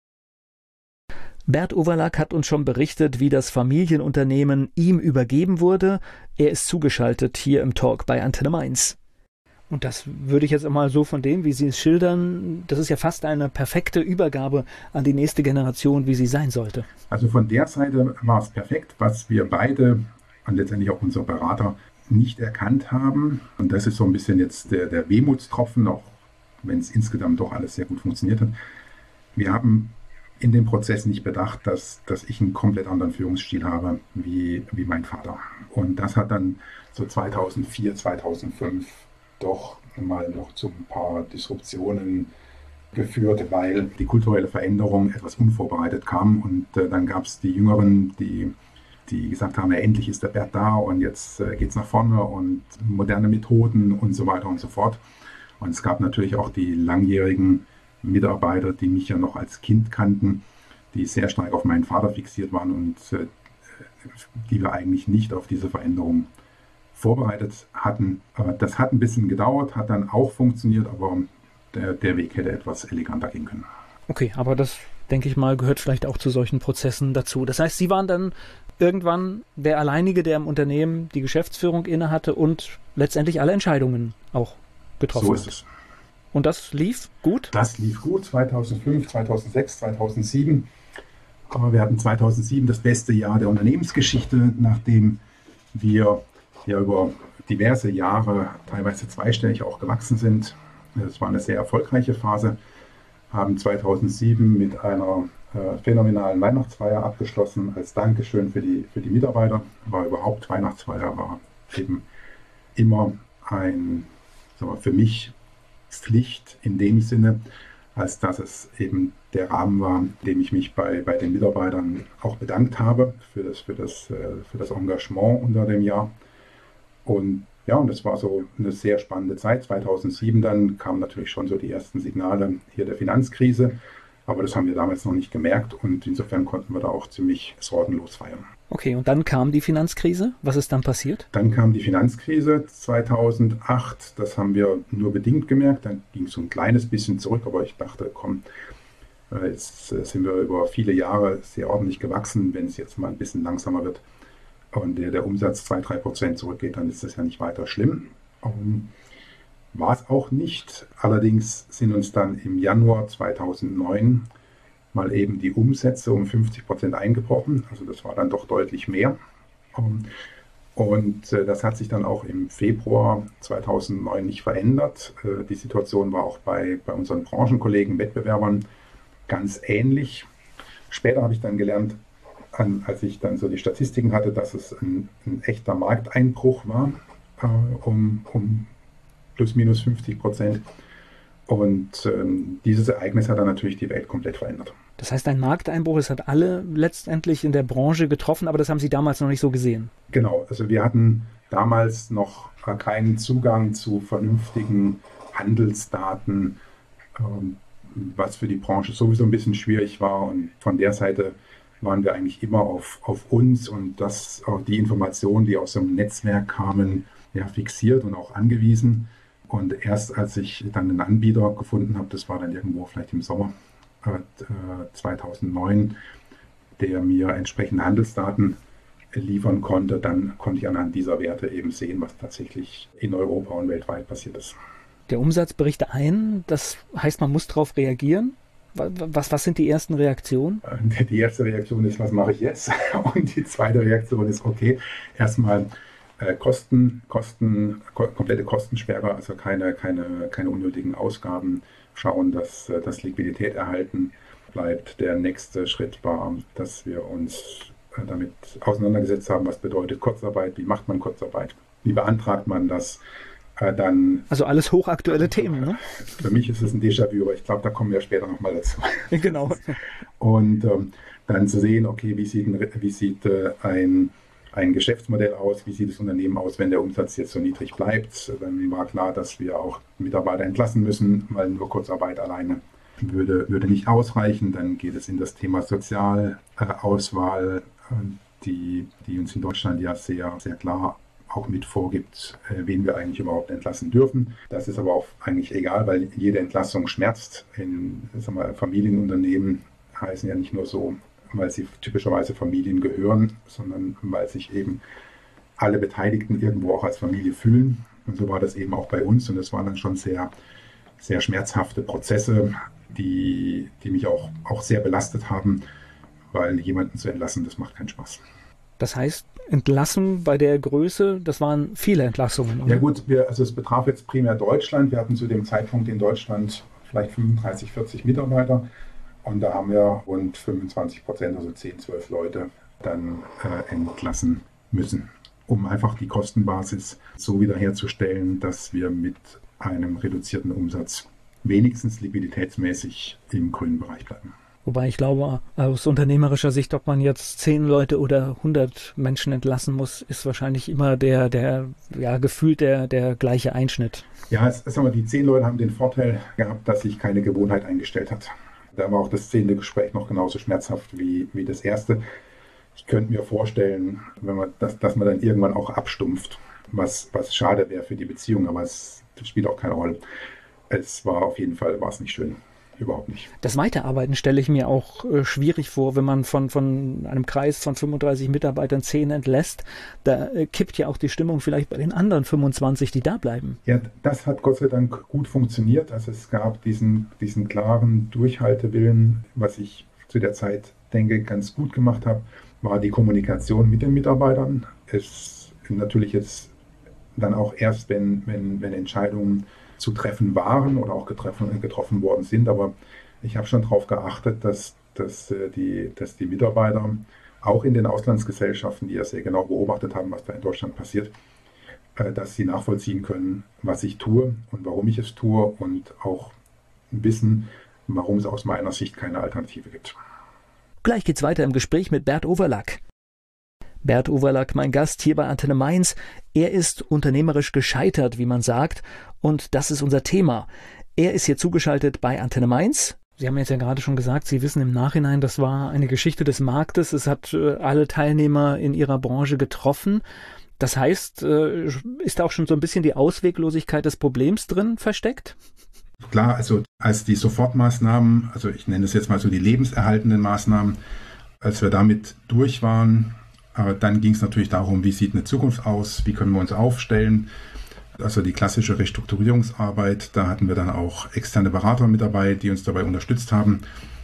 S1: Bert Overlack hat uns schon berichtet, wie das Familienunternehmen ihm übergeben wurde. Er ist zugeschaltet hier im Talk bei Antenne Mainz. Und das würde ich jetzt einmal so von dem, wie Sie es schildern, das ist ja fast eine perfekte Übergabe an die nächste Generation, wie sie sein sollte.
S4: Also von der Seite war es perfekt, was wir beide und letztendlich auch unser Berater nicht erkannt haben. Und das ist so ein bisschen jetzt der Wehmutstropfen, auch wenn es insgesamt doch alles sehr gut funktioniert hat. Wir haben in dem Prozess nicht bedacht, dass ich einen komplett anderen Führungsstil habe wie mein Vater. Und das hat dann so 2004, 2005 doch mal noch zu ein paar Disruptionen geführt, weil die kulturelle Veränderung etwas unvorbereitet kam. Und dann gab es die Jüngeren, die gesagt haben, ja, endlich ist der Bert da und jetzt geht's nach vorne und moderne Methoden und so weiter und so fort. Und es gab natürlich auch die langjährigen Mitarbeiter, die mich ja noch als Kind kannten, die sehr stark auf meinen Vater fixiert waren und die wir eigentlich nicht auf diese Veränderung vorbereitet hatten. Das hat ein bisschen gedauert, hat dann auch funktioniert, aber der Weg hätte etwas eleganter gehen können.
S1: Okay, aber das, denke ich mal, gehört vielleicht auch zu solchen Prozessen dazu. Das heißt, Sie waren dann irgendwann der Alleinige, der im Unternehmen die Geschäftsführung innehatte und letztendlich alle Entscheidungen auch getroffen hat. So ist es. Und das lief gut? Das lief gut, 2005, 2006, 2007. Aber wir hatten 2007 das beste Jahr der Unternehmensgeschichte, nachdem wir ja über diverse Jahre teilweise zweistellig auch gewachsen sind. Das war eine sehr erfolgreiche Phase. Haben 2007 mit einer phänomenalen Weihnachtsfeier abgeschlossen als Dankeschön für die Mitarbeiter. Weihnachtsfeier war eben immer für mich Pflicht in dem Sinne,
S4: als dass es eben der Rahmen war, in dem ich mich bei den Mitarbeitern auch bedankt habe für das Engagement unter dem Jahr. Und ja, und das war so eine sehr spannende Zeit. 2007 dann kamen natürlich schon so die ersten Signale hier der Finanzkrise, aber das haben wir damals noch nicht gemerkt und insofern konnten wir da auch ziemlich sorgenlos feiern.
S1: Okay, und dann kam die Finanzkrise. Was ist dann passiert?
S4: Dann kam die Finanzkrise 2008. Das haben wir nur bedingt gemerkt. Dann ging es so ein kleines bisschen zurück, aber ich dachte, komm, jetzt sind wir über viele Jahre sehr ordentlich gewachsen. Wenn es jetzt mal ein bisschen langsamer wird und der Umsatz 2-3% zurückgeht, dann ist das ja nicht weiter schlimm. War es auch nicht. Allerdings sind uns dann im Januar 2009 mal eben die Umsätze um 50% eingebrochen. Also das war dann doch deutlich mehr. Und das hat sich dann auch im Februar 2009 nicht verändert. Die Situation war auch bei unseren Branchenkollegen, Wettbewerbern ganz ähnlich. Später habe ich dann gelernt, als ich dann so die Statistiken hatte, dass es ein echter Markteinbruch war, um plus minus 50%. Und dieses Ereignis hat dann natürlich die Welt komplett verändert.
S1: Das heißt, ein Markteinbruch, es hat alle letztendlich in der Branche getroffen, aber das haben Sie damals noch nicht so gesehen.
S4: Genau, also wir hatten damals noch keinen Zugang zu vernünftigen Handelsdaten, was für die Branche sowieso ein bisschen schwierig war. Und von der Seite waren wir eigentlich immer auf uns und das auch die Informationen, die aus dem Netzwerk kamen, ja, fixiert und auch angewiesen. Und erst als ich dann einen Anbieter gefunden habe, das war dann irgendwo vielleicht im Sommer 2009, der mir entsprechende Handelsdaten liefern konnte, dann konnte ich anhand dieser Werte eben sehen, was tatsächlich in Europa und weltweit passiert ist.
S1: Der Umsatz bricht ein, das heißt, man muss darauf reagieren. Was sind die ersten Reaktionen?
S4: Die erste Reaktion ist, was mache ich jetzt? Und die zweite Reaktion ist, okay, erstmal komplette Kostensperre, also keine unnötigen Ausgaben, schauen, dass Liquidität erhalten bleibt. Der nächste Schritt war, dass wir uns damit auseinandergesetzt haben, was bedeutet Kurzarbeit, wie macht man Kurzarbeit, wie beantragt man das dann.
S1: Also alles hochaktuelle Themen, ne?
S4: Für mich ist es ein Déjà-vu, aber ich glaube, da kommen wir später nochmal dazu.
S1: Genau.
S4: Und dann zu sehen, okay, wie sieht ein Geschäftsmodell aus, wie sieht das Unternehmen aus, wenn der Umsatz jetzt so niedrig bleibt. Dann war klar, dass wir auch Mitarbeiter entlassen müssen, weil nur Kurzarbeit alleine würde nicht ausreichen. Dann geht es in das Thema Sozialauswahl, die uns in Deutschland ja sehr, sehr klar auch mit vorgibt, wen wir eigentlich überhaupt entlassen dürfen. Das ist aber auch eigentlich egal, weil jede Entlassung schmerzt. Familienunternehmen heißen ja nicht nur so, weil sie typischerweise Familien gehören, sondern weil sich eben alle Beteiligten irgendwo auch als Familie fühlen. Und so war das eben auch bei uns. Und es waren dann schon sehr, sehr schmerzhafte Prozesse, die mich auch sehr belastet haben, weil jemanden zu entlassen, das macht keinen Spaß.
S1: Das heißt, entlassen bei der Größe, das waren viele Entlassungen, oder?
S4: Ja gut, es betraf jetzt primär Deutschland. Wir hatten zu dem Zeitpunkt in Deutschland vielleicht 35, 40 Mitarbeiter. Und da haben wir rund 25%, also 10, 12 Leute, dann entlassen müssen, um einfach die Kostenbasis so wiederherzustellen, dass wir mit einem reduzierten Umsatz wenigstens liquiditätsmäßig im grünen Bereich bleiben.
S1: Wobei ich glaube, aus unternehmerischer Sicht, ob man jetzt 10 Leute oder 100 Menschen entlassen muss, ist wahrscheinlich immer gefühlt der gleiche Einschnitt.
S4: Ja, die 10 Leute haben den Vorteil gehabt, dass sich keine Gewohnheit eingestellt hat. Da war auch das 10. Gespräch noch genauso schmerzhaft wie das erste. Ich könnte mir vorstellen, dass man dann irgendwann auch abstumpft, was schade wäre für die Beziehung, aber das spielt auch keine Rolle. Es war auf jeden Fall nicht schön. Überhaupt nicht.
S1: Das Weiterarbeiten stelle ich mir auch schwierig vor, wenn man von einem Kreis von 35 Mitarbeitern 10 entlässt. Da kippt ja auch die Stimmung vielleicht bei den anderen 25, die da bleiben.
S4: Ja, das hat Gott sei Dank gut funktioniert. Also es gab diesen klaren Durchhaltewillen. Was ich zu der Zeit, denke, ganz gut gemacht habe, war die Kommunikation mit den Mitarbeitern. Es natürlich jetzt dann auch erst, wenn Entscheidungen zu treffen waren oder auch getroffen worden sind. Aber ich habe schon darauf geachtet, dass die Mitarbeiter auch in den Auslandsgesellschaften, die ja sehr genau beobachtet haben, was da in Deutschland passiert, dass sie nachvollziehen können, was ich tue und warum ich es tue und auch wissen, warum es aus meiner Sicht keine Alternative gibt.
S1: Gleich geht's weiter im Gespräch mit Bert Overlack. Bert Overlack, mein Gast hier bei Antenne Mainz. Er ist unternehmerisch gescheitert, wie man sagt, und das ist unser Thema. Er ist hier zugeschaltet bei Antenne Mainz. Sie haben jetzt ja gerade schon gesagt, Sie wissen im Nachhinein, das war eine Geschichte des Marktes. Es hat alle Teilnehmer in Ihrer Branche getroffen. Das heißt, ist da auch schon so ein bisschen die Ausweglosigkeit des Problems drin versteckt?
S4: Klar, also als die Sofortmaßnahmen, also ich nenne es jetzt mal so die lebenserhaltenden Maßnahmen, als wir damit durch waren, dann ging es natürlich darum, wie sieht eine Zukunft aus, wie können wir uns aufstellen. Also die klassische Restrukturierungsarbeit, da hatten wir dann auch externe Berater mit dabei, die uns dabei unterstützt haben.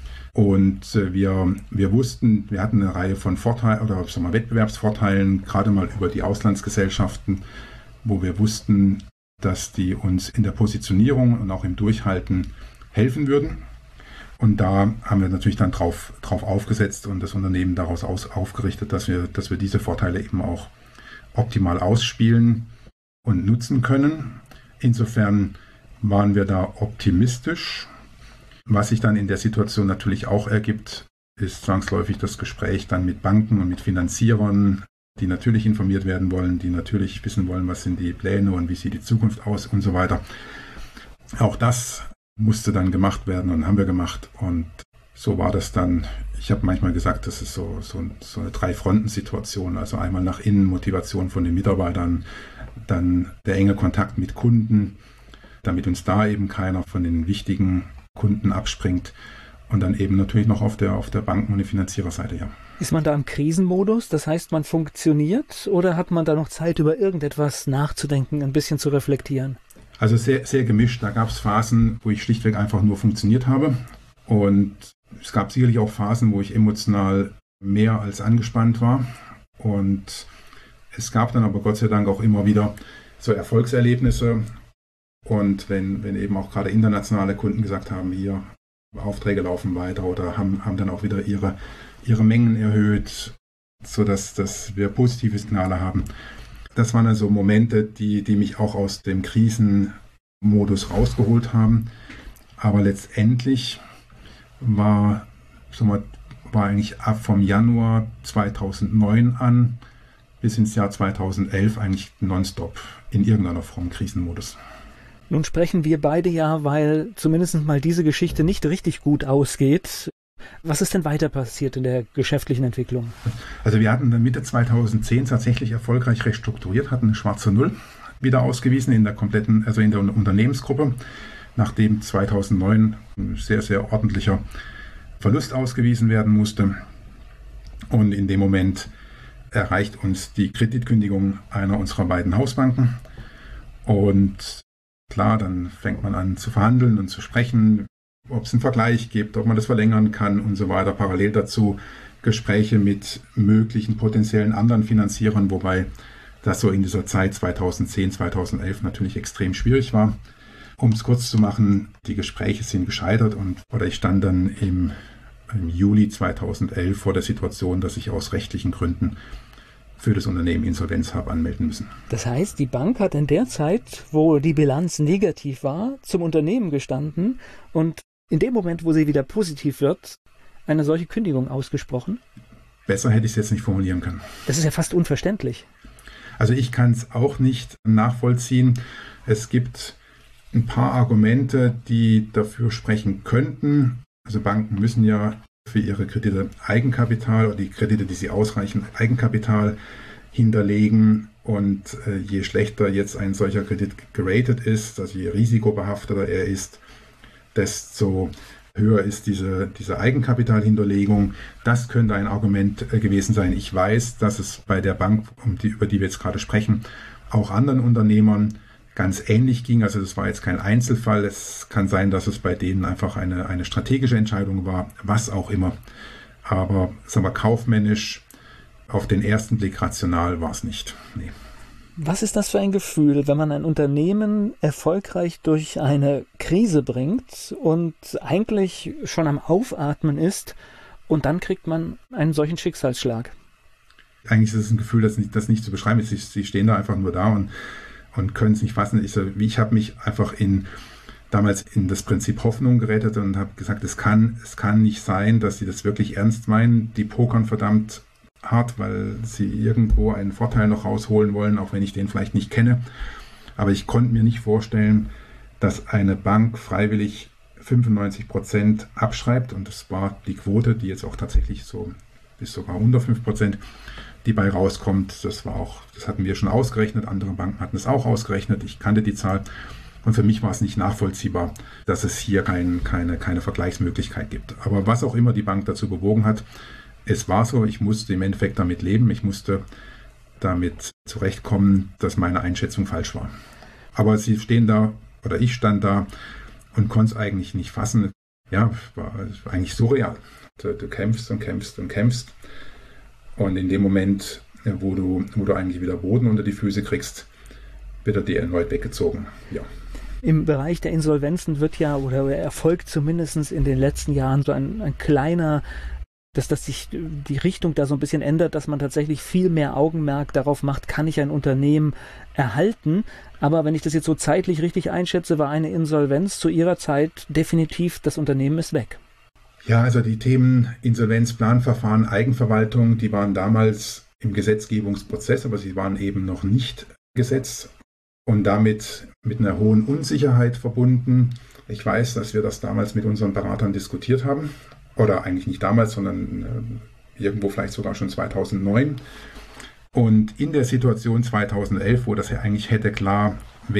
S4: Und wir wussten, wir hatten eine Reihe von Vorteilen oder Wettbewerbsvorteilen, gerade mal über die Auslandsgesellschaften, wo wir wussten, dass die uns in der Positionierung und auch im Durchhalten helfen würden. Und da haben wir natürlich dann drauf aufgesetzt und das Unternehmen daraus aufgerichtet, dass wir diese Vorteile eben auch optimal ausspielen und nutzen können. Insofern waren wir da optimistisch. Was sich dann in der Situation natürlich auch ergibt, ist zwangsläufig das Gespräch dann mit Banken und mit Finanzierern, die natürlich informiert werden wollen, die natürlich wissen wollen, was sind die Pläne und wie sieht die Zukunft aus und so weiter. Auch das musste dann gemacht werden und haben wir gemacht. Und so war das dann. Ich habe manchmal gesagt, das ist so eine Drei-Fronten-Situation. Also einmal nach innen Motivation von den Mitarbeitern, dann der enge Kontakt mit Kunden, damit uns da eben keiner von den wichtigen Kunden abspringt. Und dann eben natürlich noch auf der Banken- und der Finanziererseite, ja.
S1: Ist man da im Krisenmodus? Das heißt, man funktioniert oder hat man da noch Zeit, über irgendetwas nachzudenken, ein bisschen zu reflektieren?
S4: Also sehr, sehr gemischt. Da gab es Phasen, wo ich schlichtweg einfach nur funktioniert habe. Und es gab sicherlich auch Phasen, wo ich emotional mehr als angespannt war. Und es gab dann aber Gott sei Dank auch immer wieder so Erfolgserlebnisse. Und wenn eben auch gerade internationale Kunden gesagt haben, hier, Aufträge laufen weiter oder haben dann auch wieder ihre Mengen erhöht, sodass wir positive Signale haben. Das waren also Momente, die mich auch aus dem Krisenmodus rausgeholt haben. Aber letztendlich war eigentlich ab vom Januar 2009 an bis ins Jahr 2011 eigentlich nonstop in irgendeiner Form Krisenmodus.
S1: Nun sprechen wir beide ja, weil zumindest mal diese Geschichte nicht richtig gut ausgeht. Was ist denn weiter passiert in der geschäftlichen Entwicklung?
S4: Also wir hatten dann Mitte 2010 tatsächlich erfolgreich restrukturiert, hatten eine schwarze Null wieder ausgewiesen in der Unternehmensgruppe, nachdem 2009 ein sehr, sehr ordentlicher Verlust ausgewiesen werden musste. Und in dem Moment erreicht uns die Kreditkündigung einer unserer beiden Hausbanken. Und klar, dann fängt man an zu verhandeln und zu sprechen, ob es einen Vergleich gibt, ob man das verlängern kann und so weiter. Parallel dazu Gespräche mit möglichen potenziellen anderen Finanzierern, wobei das so in dieser Zeit 2010, 2011 natürlich extrem schwierig war. Um es kurz zu machen, die Gespräche sind gescheitert oder ich stand dann im Juli 2011 vor der Situation, dass ich aus rechtlichen Gründen für das Unternehmen Insolvenz habe anmelden müssen.
S1: Das heißt, die Bank hat in der Zeit, wo die Bilanz negativ war, zum Unternehmen gestanden und in dem Moment, wo sie wieder positiv wird, eine solche Kündigung ausgesprochen?
S4: Besser hätte ich es jetzt nicht formulieren können.
S1: Das ist ja fast unverständlich.
S4: Also ich kann es auch nicht nachvollziehen. Es gibt ein paar Argumente, die dafür sprechen könnten. Also Banken müssen ja für ihre Kredite Eigenkapital oder die Kredite, die sie ausreichen, Eigenkapital hinterlegen. Und je schlechter jetzt ein solcher Kredit geratet ist, also je risikobehafteter er ist, desto höher ist diese Eigenkapitalhinterlegung. Das könnte ein Argument gewesen sein. Ich weiß, dass es bei der Bank, über die wir jetzt gerade sprechen, auch anderen Unternehmern ganz ähnlich ging. Also das war jetzt kein Einzelfall. Es kann sein, dass es bei denen einfach eine strategische Entscheidung war, was auch immer. Aber sagen wir, kaufmännisch auf den ersten Blick rational war es nicht. Nee.
S1: Was ist das für ein Gefühl, wenn man ein Unternehmen erfolgreich durch eine Krise bringt und eigentlich schon am Aufatmen ist und dann kriegt man einen solchen Schicksalsschlag?
S4: Eigentlich ist es ein Gefühl, das nicht zu beschreiben ist. Sie stehen da einfach nur da und können es nicht fassen. Ich habe mich einfach in damals in das Prinzip Hoffnung gerettet und habe gesagt, es kann nicht sein, dass sie das wirklich ernst meinen. Die pokern verdammt hart, weil sie irgendwo einen Vorteil noch rausholen wollen, auch wenn ich den vielleicht nicht kenne. Aber ich konnte mir nicht vorstellen, dass eine Bank freiwillig 95% abschreibt, und das war die Quote, die jetzt auch tatsächlich so bis sogar 105%, die bei rauskommt. Das hatten wir schon ausgerechnet, andere Banken hatten es auch ausgerechnet, ich kannte die Zahl, und für mich war es nicht nachvollziehbar, dass es hier keine Vergleichsmöglichkeit gibt. Aber was auch immer die Bank dazu bewogen hat, es war so, ich musste im Endeffekt damit leben, ich musste damit zurechtkommen, dass meine Einschätzung falsch war. Aber sie stehen da, oder ich stand da und konnte es eigentlich nicht fassen. Ja, es war eigentlich surreal. Du kämpfst und kämpfst und kämpfst. Und in dem Moment, wo du eigentlich wieder Boden unter die Füße kriegst, wird er dir erneut weggezogen. Ja.
S1: Im Bereich der Insolvenzen wird ja, oder erfolgt zumindest in den letzten Jahren so ein kleiner, dass sich die Richtung da so ein bisschen ändert, dass man tatsächlich viel mehr Augenmerk darauf macht, kann ich ein Unternehmen erhalten. Aber wenn ich das jetzt so zeitlich richtig einschätze, war eine Insolvenz zu Ihrer Zeit definitiv, das Unternehmen ist weg.
S4: Ja, also die Themen Insolvenz, Planverfahren, Eigenverwaltung, die waren damals im Gesetzgebungsprozess, aber sie waren eben noch nicht Gesetz und damit mit einer hohen Unsicherheit verbunden. Ich weiß, dass wir das damals mit unseren Beratern diskutiert haben. Oder eigentlich nicht damals, sondern irgendwo vielleicht sogar schon 2009. Und in der Situation 2011, wo das ja eigentlich hätte klar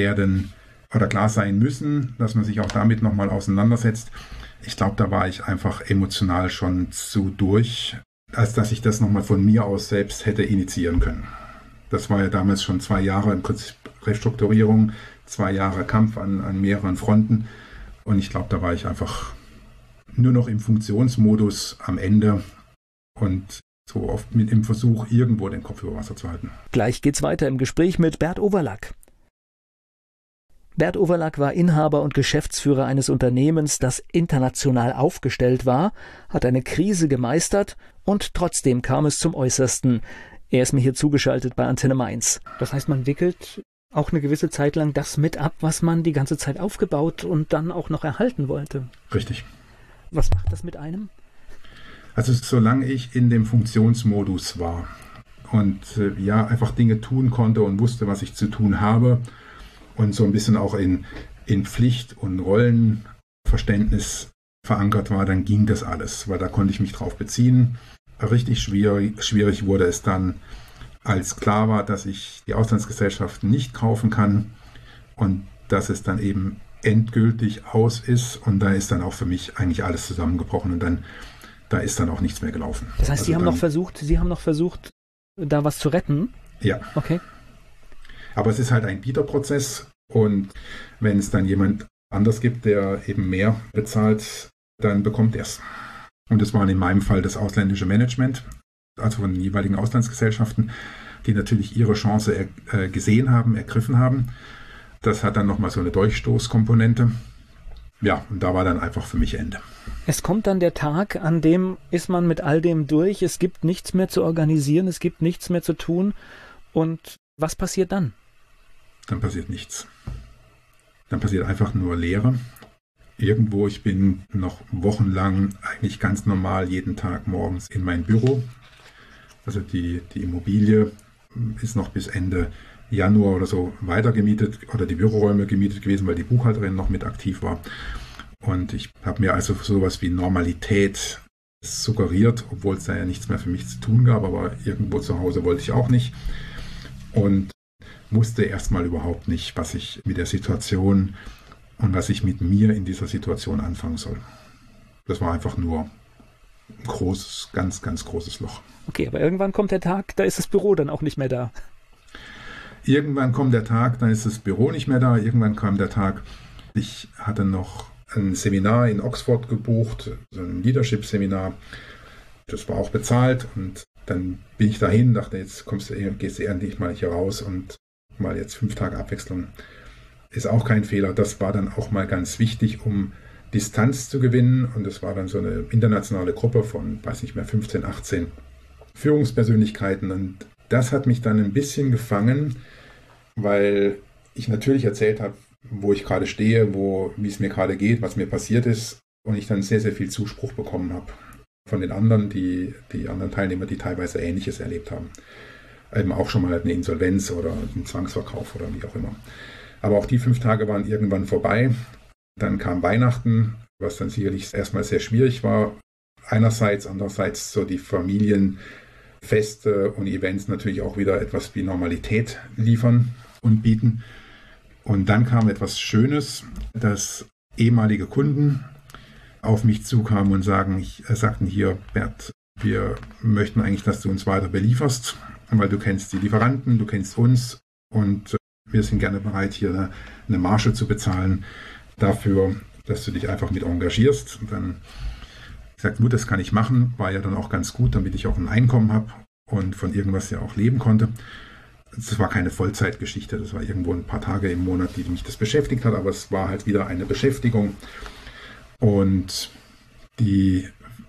S4: sein müssen, dass man sich auch damit nochmal auseinandersetzt, ich glaube, da war ich einfach emotional schon zu durch, als dass ich das nochmal von mir aus selbst hätte initiieren können. Das war ja damals schon 2 Jahre im Prinzip Restrukturierung, 2 Jahre Kampf an mehreren Fronten. Und ich glaube, da war ich einfach nur noch im Funktionsmodus am Ende und so oft mit dem Versuch, irgendwo den Kopf über Wasser zu halten.
S1: Gleich geht's weiter im Gespräch mit Bert Overlack. Bert Overlack war Inhaber und Geschäftsführer eines Unternehmens, das international aufgestellt war, hat eine Krise gemeistert und trotzdem kam es zum Äußersten. Er ist mir hier zugeschaltet bei Antenne Mainz. Das heißt, man wickelt auch eine gewisse Zeit lang das mit ab, was man die ganze Zeit aufgebaut und dann auch noch erhalten wollte.
S4: Richtig.
S1: Was macht das mit einem?
S4: Also solange ich in dem Funktionsmodus war und einfach Dinge tun konnte und wusste, was ich zu tun habe und so ein bisschen auch in Pflicht und Rollenverständnis verankert war, dann ging das alles, weil da konnte ich mich drauf beziehen. Richtig schwierig wurde es dann, als klar war, dass ich die Auslandsgesellschaften nicht kaufen kann und dass es dann eben endgültig aus ist, und da ist dann auch für mich eigentlich alles zusammengebrochen und da ist dann auch nichts mehr gelaufen.
S1: Das heißt, Sie haben noch versucht, da was zu retten?
S4: Ja.
S1: Okay.
S4: Aber es ist halt ein Bieterprozess, und wenn es dann jemand anders gibt, der eben mehr bezahlt, dann bekommt er es. Und das war in meinem Fall das ausländische Management, also von den jeweiligen Auslandsgesellschaften, die natürlich ihre Chance gesehen haben, ergriffen haben. Das hat dann nochmal so eine Durchstoßkomponente. Ja, und da war dann einfach für mich Ende.
S1: Es kommt dann der Tag, an dem ist man mit all dem durch. Es gibt nichts mehr zu organisieren, es gibt nichts mehr zu tun. Und was passiert dann?
S4: Dann passiert nichts. Dann passiert einfach nur Leere. Irgendwo, ich bin noch wochenlang eigentlich ganz normal jeden Tag morgens in mein Büro. Also die Immobilie ist noch bis Ende Januar oder so weiter gemietet oder die Büroräume gemietet gewesen, weil die Buchhalterin noch mit aktiv war. Und ich habe mir also sowas wie Normalität suggeriert, obwohl es da ja nichts mehr für mich zu tun gab, aber irgendwo zu Hause wollte ich auch nicht. Und wusste erstmal überhaupt nicht, was ich mit der Situation und was ich mit mir in dieser Situation anfangen soll. Das war einfach nur ein großes, ganz, ganz großes Loch.
S1: Okay, aber irgendwann kommt der Tag, da ist das Büro dann auch nicht mehr da.
S4: Irgendwann kommt der Tag, dann ist das Büro nicht mehr da. Irgendwann kam der Tag, ich hatte noch ein Seminar in Oxford gebucht, so ein Leadership-Seminar. Das war auch bezahlt, und dann bin ich dahin, dachte, jetzt gehst du endlich mal hier raus und mal jetzt 5 Tage Abwechslung. Ist auch kein Fehler. Das war dann auch mal ganz wichtig, um Distanz zu gewinnen. Und es war dann so eine internationale Gruppe von, 15, 18 Führungspersönlichkeiten. Und das hat mich dann ein bisschen gefangen, weil ich natürlich erzählt habe, wo ich gerade stehe, wie es mir gerade geht, was mir passiert ist. Und ich dann sehr, sehr viel Zuspruch bekommen habe von den anderen, die anderen Teilnehmer, die teilweise Ähnliches erlebt haben. Eben auch schon mal eine Insolvenz oder einen Zwangsverkauf oder wie auch immer. Aber auch die 5 Tage waren irgendwann vorbei. Dann kam Weihnachten, was dann sicherlich erstmal sehr schwierig war. Einerseits, andererseits so die Familienfeste und Events natürlich auch wieder etwas wie Normalität liefern und bieten. Und dann kam etwas Schönes, dass ehemalige Kunden auf mich zukamen und sagten hier, Bert, wir möchten eigentlich, dass du uns weiter belieferst, weil du kennst die Lieferanten, du kennst uns und wir sind gerne bereit, hier eine Marge zu bezahlen dafür, dass du dich einfach mit engagierst. Und dann gesagt, gut, das kann ich machen, war ja dann auch ganz gut, damit ich auch ein Einkommen habe und von irgendwas ja auch leben konnte. Das war keine Vollzeitgeschichte, das war irgendwo ein paar Tage im Monat, die mich das beschäftigt hat, aber es war halt wieder eine Beschäftigung und die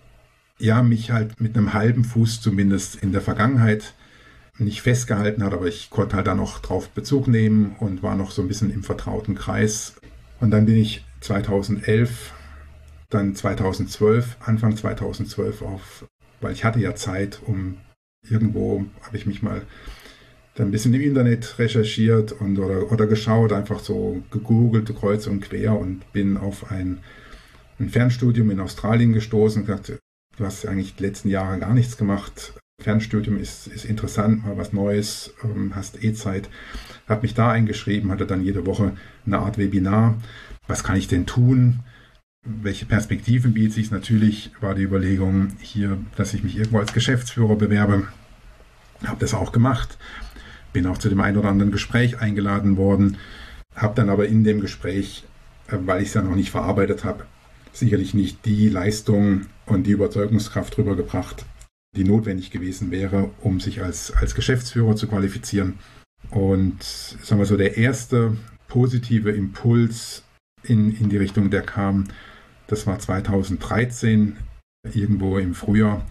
S4: mich halt mit einem halben Fuß zumindest in der Vergangenheit nicht festgehalten hat, aber ich konnte halt da noch drauf Bezug nehmen und war noch so ein bisschen im vertrauten Kreis. Und dann bin ich 2011, dann 2012, Anfang 2012 weil ich hatte ja Zeit, irgendwo habe ich mich mal dann ein bisschen im Internet recherchiert oder geschaut, einfach so gegoogelt, kreuz und quer und bin auf ein Fernstudium in Australien gestoßen und gesagt, du hast eigentlich die letzten Jahre gar nichts gemacht. Fernstudium ist interessant, mal was Neues, hast Zeit. Habe mich da eingeschrieben, hatte dann jede Woche eine Art Webinar. Was kann ich denn tun? Welche Perspektiven bietet sich? Natürlich war die Überlegung hier, dass ich mich irgendwo als Geschäftsführer bewerbe. Habe das auch gemacht. Bin auch zu dem einen oder anderen Gespräch eingeladen worden. Habe dann aber in dem Gespräch, weil ich es ja noch nicht verarbeitet habe, sicherlich nicht die Leistung und die Überzeugungskraft rübergebracht, die notwendig gewesen wäre, um sich als Geschäftsführer zu qualifizieren. Und sagen wir so, der erste positive Impuls in die Richtung, der kam, das war 2013, irgendwo im Frühjahr,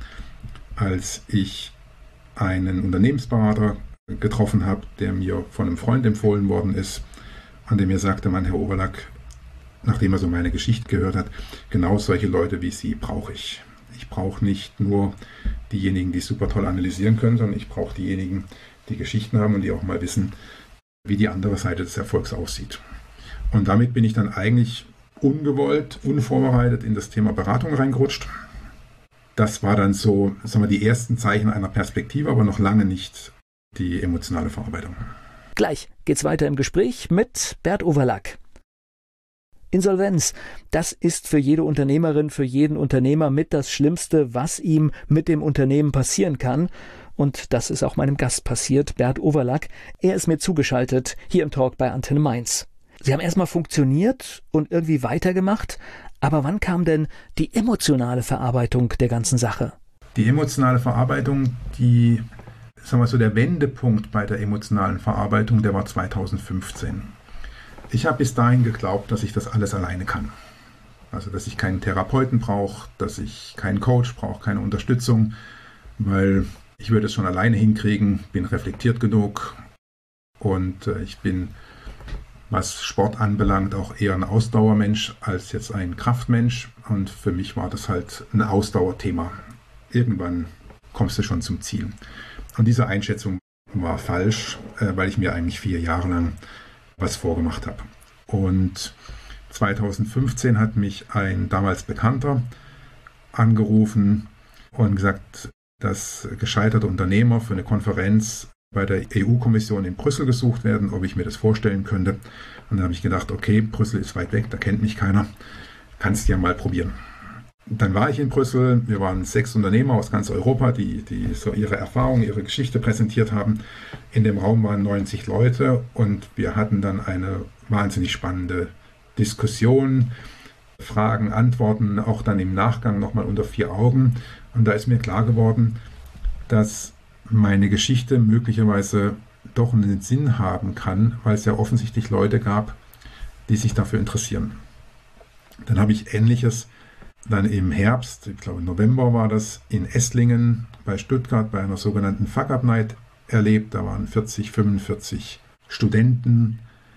S4: als ich einen Unternehmensberater getroffen habe, der mir von einem Freund empfohlen worden ist, an dem mir sagte, Mann, Herr Overlack, nachdem er so meine Geschichte gehört hat, genau solche Leute wie Sie brauche ich. Ich brauche nicht nur diejenigen, die super toll analysieren können, sondern ich brauche diejenigen, die Geschichten haben und die auch mal wissen, wie die andere Seite des Erfolgs aussieht. Und damit bin ich dann eigentlich ungewollt, unvorbereitet in das Thema Beratung reingerutscht. Das war dann so, sagen wir, die ersten Zeichen einer Perspektive, aber noch lange nicht die emotionale Verarbeitung.
S1: Gleich geht's weiter im Gespräch mit Bert Overlack. Insolvenz, das ist für jede Unternehmerin, für jeden Unternehmer mit das Schlimmste, was ihm mit dem Unternehmen passieren kann. Und das ist auch meinem Gast passiert, Bert Overlack. Er ist mir zugeschaltet, hier im Talk bei Antenne Mainz. Sie haben erstmal funktioniert und irgendwie weitergemacht, aber wann kam denn die emotionale Verarbeitung der ganzen Sache?
S4: Die emotionale Verarbeitung, sagen wir so, der Wendepunkt bei der emotionalen Verarbeitung, der war 2015. Ich habe bis dahin geglaubt, dass ich das alles alleine kann. Also, dass ich keinen Therapeuten brauche, dass ich keinen Coach brauche, keine Unterstützung, weil ich würde es schon alleine hinkriegen, bin reflektiert genug und ich bin, was Sport anbelangt, auch eher ein Ausdauermensch als jetzt ein Kraftmensch. Und für mich war das halt ein Ausdauerthema. Irgendwann kommst du schon zum Ziel. Und diese Einschätzung war falsch, weil ich mir eigentlich 4 Jahre lang was vorgemacht habe. Und 2015 hat mich ein damals Bekannter angerufen und gesagt, dass gescheiterte Unternehmer für eine Konferenz bei der EU-Kommission in Brüssel gesucht werden, ob ich mir das vorstellen könnte. Und dann habe ich gedacht, okay, Brüssel ist weit weg, da kennt mich keiner, kannst ja mal probieren. Dann war ich in Brüssel, wir waren 6 Unternehmer aus ganz Europa, die so ihre Erfahrungen, ihre Geschichte präsentiert haben. In dem Raum waren 90 Leute und wir hatten dann eine wahnsinnig spannende Diskussion, Fragen, Antworten, auch dann im Nachgang nochmal unter 4 Augen. Und da ist mir klar geworden, dass meine Geschichte möglicherweise doch einen Sinn haben kann, weil es ja offensichtlich Leute gab, die sich dafür interessieren. Dann habe ich Ähnliches dann im Herbst, ich glaube November war das, in Esslingen bei Stuttgart bei einer sogenannten Fuck-Up-Night erlebt. Da waren 40, 45 Studenten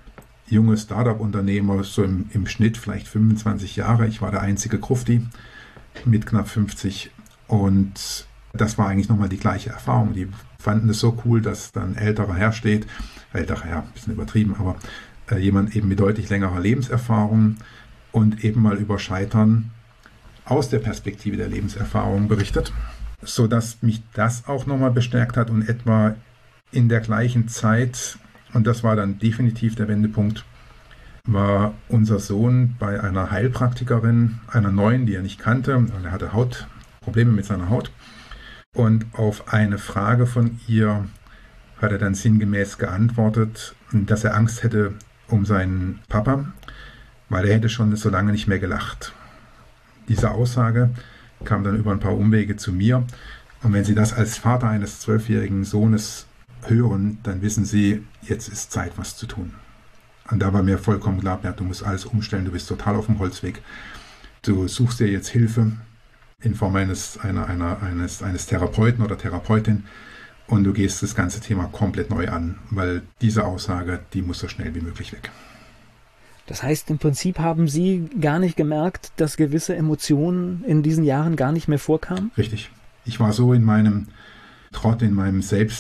S4: junge Startup-Unternehmer, so im Schnitt vielleicht 25 Jahre. Ich war der einzige Grufti mit knapp 50 und das war eigentlich nochmal die gleiche Erfahrung. Die fanden es so cool, dass dann ein älterer Herr steht, älterer Herr, ein bisschen übertrieben, aber jemand eben mit deutlich längerer Lebenserfahrung und eben mal über Scheitern aus der Perspektive der Lebenserfahrung berichtet, sodass mich das auch nochmal bestärkt hat und etwa in der gleichen Zeit, und das war dann definitiv der Wendepunkt, war unser Sohn bei einer Heilpraktikerin, einer neuen, die er nicht kannte, und er hatte Probleme mit seiner Haut. Und auf eine Frage von ihr hat er dann sinngemäß geantwortet, dass er Angst hätte um seinen Papa, weil er hätte schon so lange nicht mehr gelacht. Diese Aussage kam dann über ein paar Umwege zu mir. Und wenn Sie das als Vater eines 12-jährigen Sohnes hören, dann wissen Sie, jetzt ist Zeit, was zu tun. Und da war mir vollkommen klar, du musst alles umstellen, du bist total auf dem Holzweg. Du suchst dir jetzt Hilfe in Form eines Therapeuten oder Therapeutin und du gehst das ganze Thema komplett neu an, weil diese Aussage, die muss so schnell wie möglich weg.
S1: Das heißt, im Prinzip haben Sie gar nicht gemerkt, dass gewisse Emotionen in diesen Jahren gar nicht mehr vorkamen?
S4: Richtig. Ich war so in meinem Trott, in meinem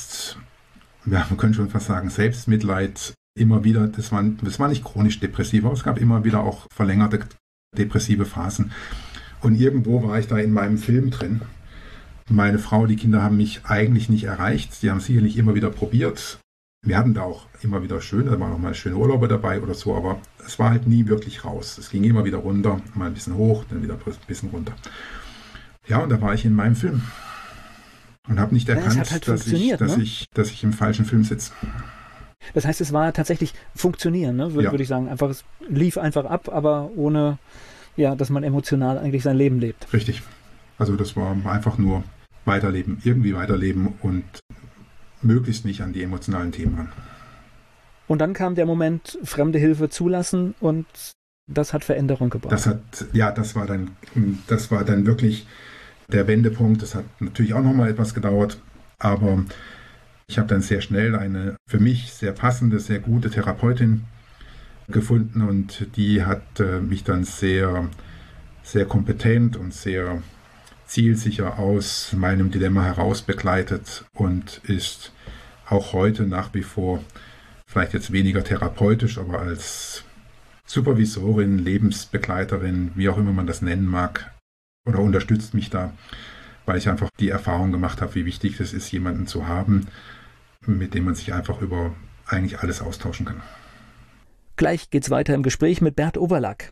S4: man könnte schon fast sagen, Selbstmitleid, immer wieder, das war nicht chronisch depressiv, aber es gab immer wieder auch verlängerte depressive Phasen. Und irgendwo war ich da in meinem Film drin. Meine Frau, die Kinder haben mich eigentlich nicht erreicht. Sie haben sicherlich immer wieder probiert. Wir hatten da auch immer wieder da waren auch mal schöne Urlaube dabei oder so, aber es war halt nie wirklich raus. Es ging immer wieder runter, mal ein bisschen hoch, dann wieder ein bisschen runter. Ja, und da war ich in meinem Film und habe nicht erkannt,
S1: halt
S4: dass ich im falschen Film sitze.
S1: Das heißt, es war tatsächlich funktionieren, ne? Würde ich sagen. Es lief einfach ab, aber ohne, dass man emotional eigentlich sein Leben lebt.
S4: Richtig. Also das war einfach nur weiterleben, irgendwie weiterleben und möglichst nicht an die emotionalen Themen ran.
S1: Und dann kam der Moment, fremde Hilfe zulassen und das hat Veränderung gebracht. Das war dann wirklich der Wendepunkt. Das hat natürlich auch nochmal etwas gedauert, aber ich habe dann sehr schnell eine für mich sehr passende, sehr gute Therapeutin gefunden und die hat mich dann sehr, sehr kompetent und sehr zielsicher aus meinem Dilemma heraus begleitet und ist auch heute nach wie vor vielleicht jetzt weniger therapeutisch, aber als Supervisorin, Lebensbegleiterin, wie auch immer man das nennen mag, oder unterstützt mich da, weil ich einfach die Erfahrung gemacht habe, wie wichtig es ist, jemanden zu haben, mit dem man sich einfach über eigentlich alles austauschen kann. Gleich geht's weiter im Gespräch mit Bert Overlack.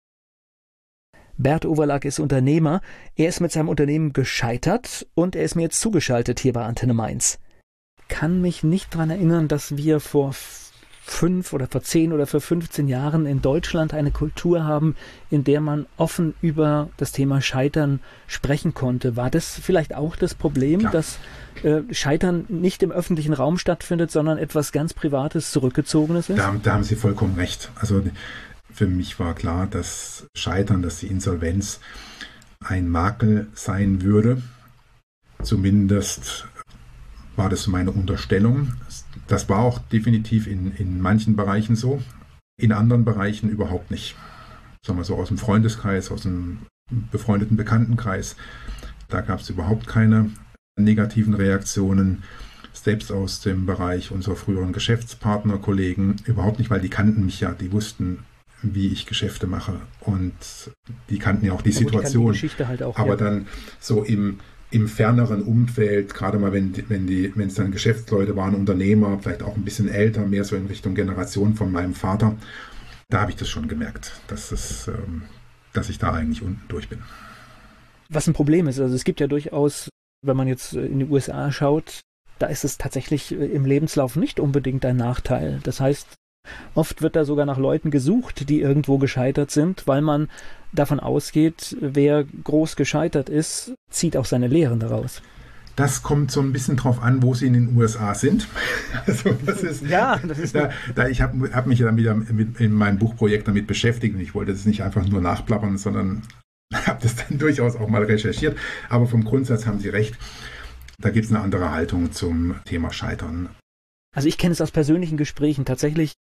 S1: Bert Overlack ist Unternehmer. Er ist mit seinem Unternehmen gescheitert und er ist mir jetzt zugeschaltet hier bei Antenne Mainz. Kann mich nicht daran erinnern, dass wir vor 5 oder vor 10 oder vor 15 Jahren in Deutschland eine Kultur haben, in der man offen über das Thema Scheitern sprechen konnte. War das vielleicht auch das Problem,
S4: Klar.
S1: dass Scheitern nicht im öffentlichen Raum stattfindet, sondern etwas ganz Privates, Zurückgezogenes ist?
S4: Da haben Sie vollkommen recht. Also für mich war klar, dass Scheitern, dass die Insolvenz ein Makel sein würde. Zumindest war das meine Unterstellung. Das war auch definitiv in manchen Bereichen so, in anderen Bereichen überhaupt nicht. Sagen wir so aus dem Freundeskreis, aus dem befreundeten Bekanntenkreis, da gab es überhaupt keine negativen Reaktionen. Selbst aus dem Bereich unserer früheren Geschäftspartner, Kollegen, überhaupt nicht, weil die kannten mich ja, die wussten, wie ich Geschäfte mache und die kannten ja auch die Situation.
S1: Die Geschichte halt auch,
S4: aber dann so im ferneren Umfeld, gerade mal wenn es dann Geschäftsleute waren, Unternehmer, vielleicht auch ein bisschen älter, mehr so in Richtung Generation von meinem Vater, da habe ich das schon gemerkt, dass ich da eigentlich unten durch bin.
S1: Was ein Problem ist, also es gibt ja durchaus, wenn man jetzt in die USA schaut, da ist es tatsächlich im Lebenslauf nicht unbedingt ein Nachteil. Das heißt, oft wird da sogar nach Leuten gesucht, die irgendwo gescheitert sind, weil man davon ausgeht, wer groß gescheitert ist, zieht auch seine Lehren daraus.
S4: Das kommt so ein bisschen drauf an, wo Sie in den USA sind. Also das ist, ich habe mich dann wieder in meinem Buchprojekt damit beschäftigt und ich wollte das nicht einfach nur nachplappern, sondern habe das dann durchaus auch mal recherchiert. Aber vom Grundsatz haben Sie recht, da gibt es eine andere Haltung zum Thema Scheitern.
S1: Also ich kenne es aus persönlichen Gesprächen tatsächlich.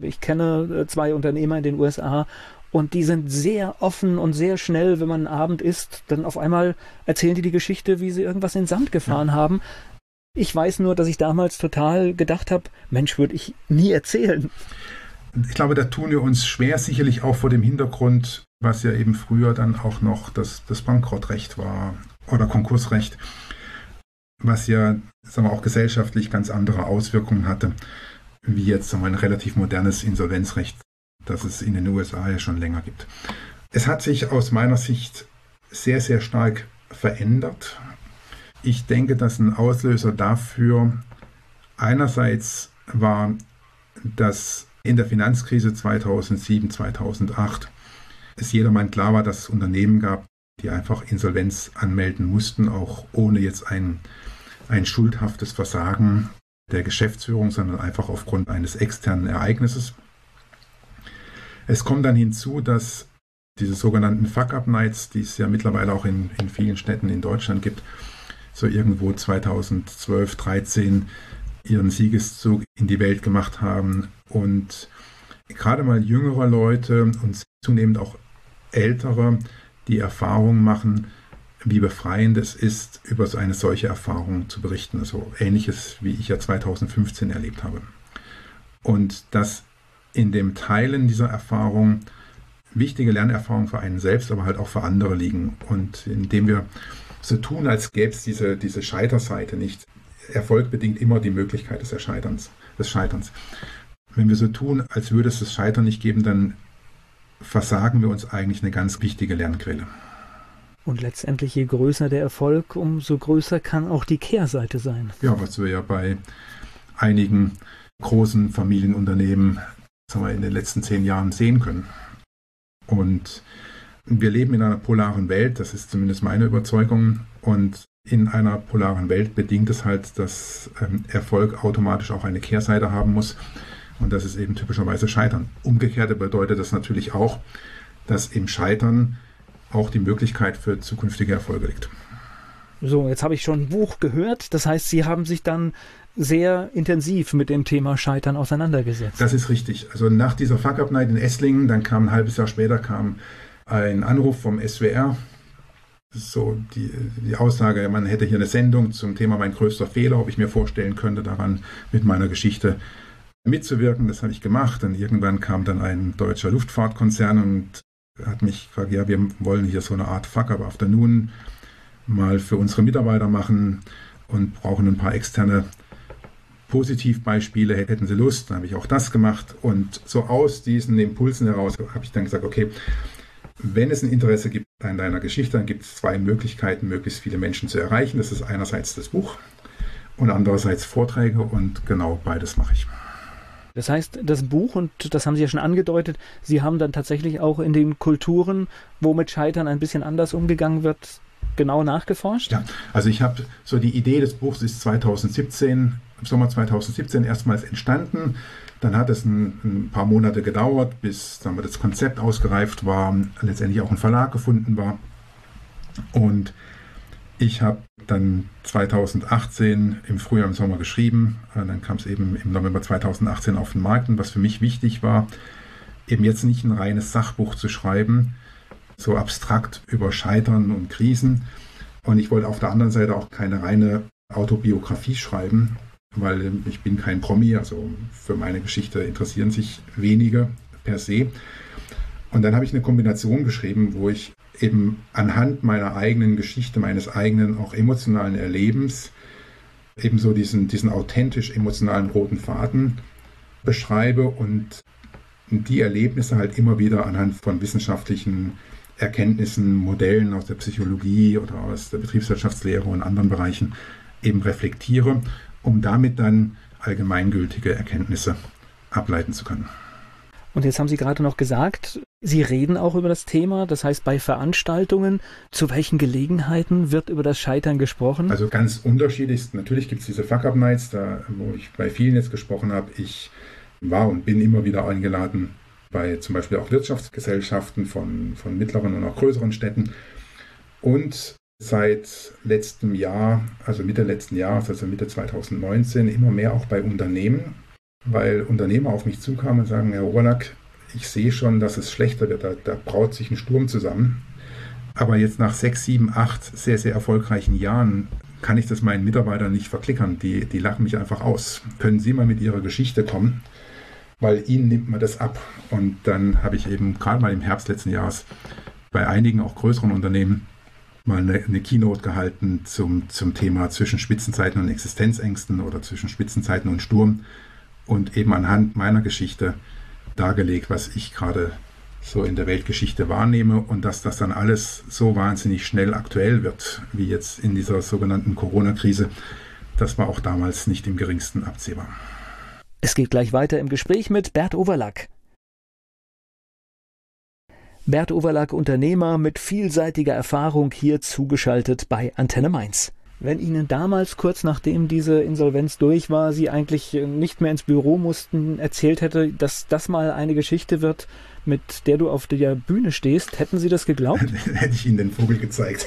S1: Ich kenne 2 Unternehmer in den USA und die sind sehr offen und sehr schnell, wenn man einen Abend isst, dann auf einmal erzählen die Geschichte, wie sie irgendwas in den Sand gefahren haben. Ich weiß nur, dass ich damals total gedacht habe, Mensch, würde ich nie erzählen.
S4: Ich glaube, da tun wir uns schwer, sicherlich auch vor dem Hintergrund, was ja eben früher dann auch noch das Bankrottrecht war oder Konkursrecht, was ja, sagen wir, auch gesellschaftlich ganz andere Auswirkungen hatte, wie jetzt, sagen wir, ein relativ modernes Insolvenzrecht, das es in den USA ja schon länger gibt. Es hat sich aus meiner Sicht sehr, sehr stark verändert. Ich denke, dass ein Auslöser dafür einerseits war, dass in der Finanzkrise 2007, 2008 es jedermann klar war, dass es Unternehmen gab, die einfach Insolvenz anmelden mussten, auch ohne jetzt ein schuldhaftes Versagen der Geschäftsführung, sondern einfach aufgrund eines externen Ereignisses. Es kommt dann hinzu, dass diese sogenannten Fuck-Up-Nights, die es ja mittlerweile auch in vielen Städten in Deutschland gibt, so irgendwo 2012, 2013 ihren Siegeszug in die Welt gemacht haben und gerade mal jüngere Leute und zunehmend auch ältere die Erfahrung machen, wie befreiend es ist, über so eine solche Erfahrung zu berichten. Also Ähnliches, wie ich ja 2015 erlebt habe. Und dass in dem Teilen dieser Erfahrung wichtige Lernerfahrungen für einen selbst, aber halt auch für andere liegen. Und indem wir so tun, als gäbe es diese Scheiterseite nicht. Erfolg bedingt immer die Möglichkeit des Scheiterns. Wenn wir so tun, als würde es das Scheitern nicht geben, dann versagen wir uns eigentlich eine ganz wichtige Lernquelle.
S1: Und letztendlich, je größer der Erfolg, umso größer kann auch die Kehrseite sein.
S4: Ja, was wir ja bei einigen großen Familienunternehmen, sagen wir, in den letzten 10 Jahren sehen können. Und wir leben in einer polaren Welt, das ist zumindest meine Überzeugung. Und in einer polaren Welt bedingt es halt, dass Erfolg automatisch auch eine Kehrseite haben muss. Und das ist eben typischerweise Scheitern. Umgekehrt bedeutet das natürlich auch, dass im Scheitern auch die Möglichkeit für zukünftige Erfolge liegt.
S1: So, jetzt habe ich schon ein Buch gehört. Das heißt, Sie haben sich dann sehr intensiv mit dem Thema Scheitern auseinandergesetzt.
S4: Das ist richtig. Also nach dieser Fuck-Up-Night in Esslingen, dann kam ein halbes Jahr später ein Anruf vom SWR. So die Aussage, man hätte hier eine Sendung zum Thema mein größter Fehler, ob ich mir vorstellen könnte, daran mit meiner Geschichte mitzuwirken. Das habe ich gemacht. Und irgendwann kam dann ein deutscher Luftfahrtkonzern und hat mich gefragt, ja, wir wollen hier so eine Art Fuck-Up-Afternoon mal für unsere Mitarbeiter machen und brauchen ein paar externe Positivbeispiele. Hätten Sie Lust? Dann habe ich auch das gemacht. Und so aus diesen Impulsen heraus habe ich dann gesagt, okay, wenn es ein Interesse gibt an deiner Geschichte, dann gibt es 2 Möglichkeiten, möglichst viele Menschen zu erreichen. Das ist einerseits das Buch und andererseits Vorträge und genau beides mache ich.
S1: Das heißt, das Buch, und das haben Sie ja schon angedeutet, Sie haben dann tatsächlich auch in den Kulturen, wo mit Scheitern ein bisschen anders umgegangen wird, genau nachgeforscht?
S4: Ja, also ich habe so die Idee des Buchs ist im Sommer 2017 erstmals entstanden. Dann hat es ein paar Monate gedauert, bis sagen wir, das Konzept ausgereift war, letztendlich auch ein Verlag gefunden war. Und ich habe dann 2018 im Frühjahr, im Sommer geschrieben. Dann kam es eben im November 2018 auf den Markt. Und was für mich wichtig war, eben jetzt nicht ein reines Sachbuch zu schreiben, so abstrakt über Scheitern und Krisen. Und ich wollte auf der anderen Seite auch keine reine Autobiografie schreiben, weil ich bin kein Promi, also für meine Geschichte interessieren sich wenige per se. Und dann habe ich eine Kombination geschrieben, wo ich eben anhand meiner eigenen Geschichte, meines eigenen auch emotionalen Erlebens eben so diesen authentisch emotionalen roten Faden beschreibe und die Erlebnisse halt immer wieder anhand von wissenschaftlichen Erkenntnissen, Modellen aus der Psychologie oder aus der Betriebswirtschaftslehre und anderen Bereichen eben reflektiere, um damit dann allgemeingültige Erkenntnisse ableiten zu können.
S1: Und jetzt haben Sie gerade noch gesagt, Sie reden auch über das Thema, das heißt bei Veranstaltungen, zu welchen Gelegenheiten wird über das Scheitern gesprochen?
S4: Also ganz unterschiedlich. Natürlich gibt es diese Fuck-Up-Nights, da wo ich bei vielen jetzt gesprochen habe. Ich war und bin immer wieder eingeladen bei zum Beispiel auch Wirtschaftsgesellschaften von mittleren und auch größeren Städten. Und seit letztem Jahr, also Mitte letzten Jahres, also Mitte 2019, immer mehr auch bei Unternehmen. weil Unternehmer auf mich zukamen und sagen, Herr Overlack, ich sehe schon, dass es schlechter wird, da braut sich ein Sturm zusammen. Aber jetzt nach 6, 7, 8 sehr, sehr erfolgreichen Jahren kann ich das meinen Mitarbeitern nicht verklickern. Die lachen mich einfach aus. Können Sie mal mit Ihrer Geschichte kommen? Weil Ihnen nimmt man das ab. Und dann habe ich eben gerade mal im Herbst letzten Jahres bei einigen auch größeren Unternehmen mal eine Keynote gehalten zum Thema zwischen Spitzenzeiten und Existenzängsten oder zwischen Spitzenzeiten und Sturm und eben anhand meiner Geschichte dargelegt, was ich gerade so in der Weltgeschichte wahrnehme und dass das dann alles so wahnsinnig schnell aktuell wird, wie jetzt in dieser sogenannten Corona-Krise, das war auch damals nicht im geringsten absehbar.
S1: Es geht gleich weiter im Gespräch mit Bert Overlack. Bert Overlack, Unternehmer mit vielseitiger Erfahrung, hier zugeschaltet bei Antenne Mainz. Wenn Ihnen damals, kurz nachdem diese Insolvenz durch war, Sie eigentlich nicht mehr ins Büro mussten, erzählt hätte, dass das mal eine Geschichte wird, mit der du auf der Bühne stehst, hätten Sie das geglaubt?
S4: Hätte ich Ihnen den Vogel gezeigt.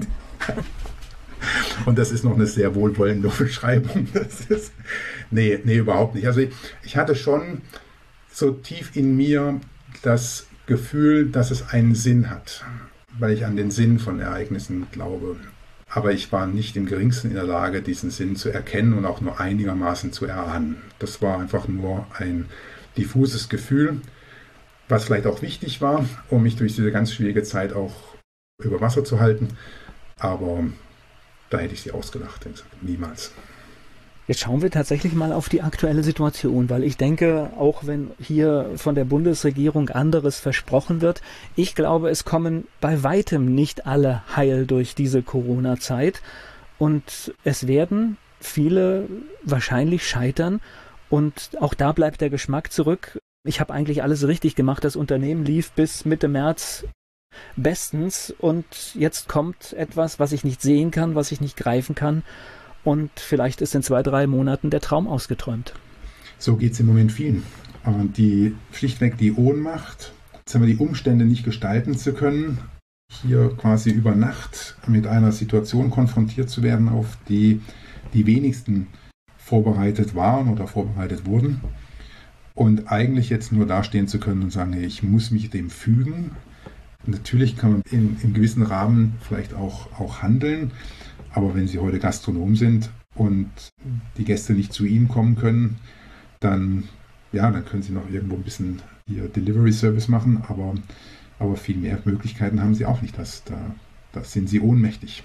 S4: Und das ist noch eine sehr wohlwollende Beschreibung. Nee, überhaupt nicht. Also ich hatte schon so tief in mir das Gefühl, dass es einen Sinn hat, weil ich an den Sinn von Ereignissen glaube. Aber ich war nicht im geringsten in der Lage, diesen Sinn zu erkennen und auch nur einigermaßen zu erahnen. Das war einfach nur ein diffuses Gefühl, was vielleicht auch wichtig war, um mich durch diese ganz schwierige Zeit auch über Wasser zu halten. Aber da hätte ich sie ausgelacht. Niemals.
S1: Jetzt schauen wir tatsächlich mal auf die aktuelle Situation, weil ich denke, auch wenn hier von der Bundesregierung anderes versprochen wird, ich glaube, es kommen bei weitem nicht alle heil durch diese Corona-Zeit und es werden viele wahrscheinlich scheitern und auch da bleibt der Geschmack zurück. Ich habe eigentlich alles richtig gemacht, das Unternehmen lief bis Mitte März bestens und jetzt kommt etwas, was ich nicht sehen kann, was ich nicht greifen kann. Und vielleicht ist in 2, 3 Monaten der Traum ausgeträumt.
S4: So geht es im Moment vielen. Schlichtweg die Ohnmacht, die Umstände nicht gestalten zu können, hier quasi über Nacht mit einer Situation konfrontiert zu werden, auf die die wenigsten vorbereitet waren oder vorbereitet wurden. Und eigentlich jetzt nur dastehen zu können und sagen, hey, ich muss mich dem fügen. Natürlich kann man in gewissen Rahmen vielleicht auch handeln. Aber wenn Sie heute Gastronom sind und die Gäste nicht zu Ihnen kommen können, dann können Sie noch irgendwo ein bisschen Ihr Delivery-Service machen, aber viel mehr Möglichkeiten haben Sie auch nicht. Da sind Sie ohnmächtig.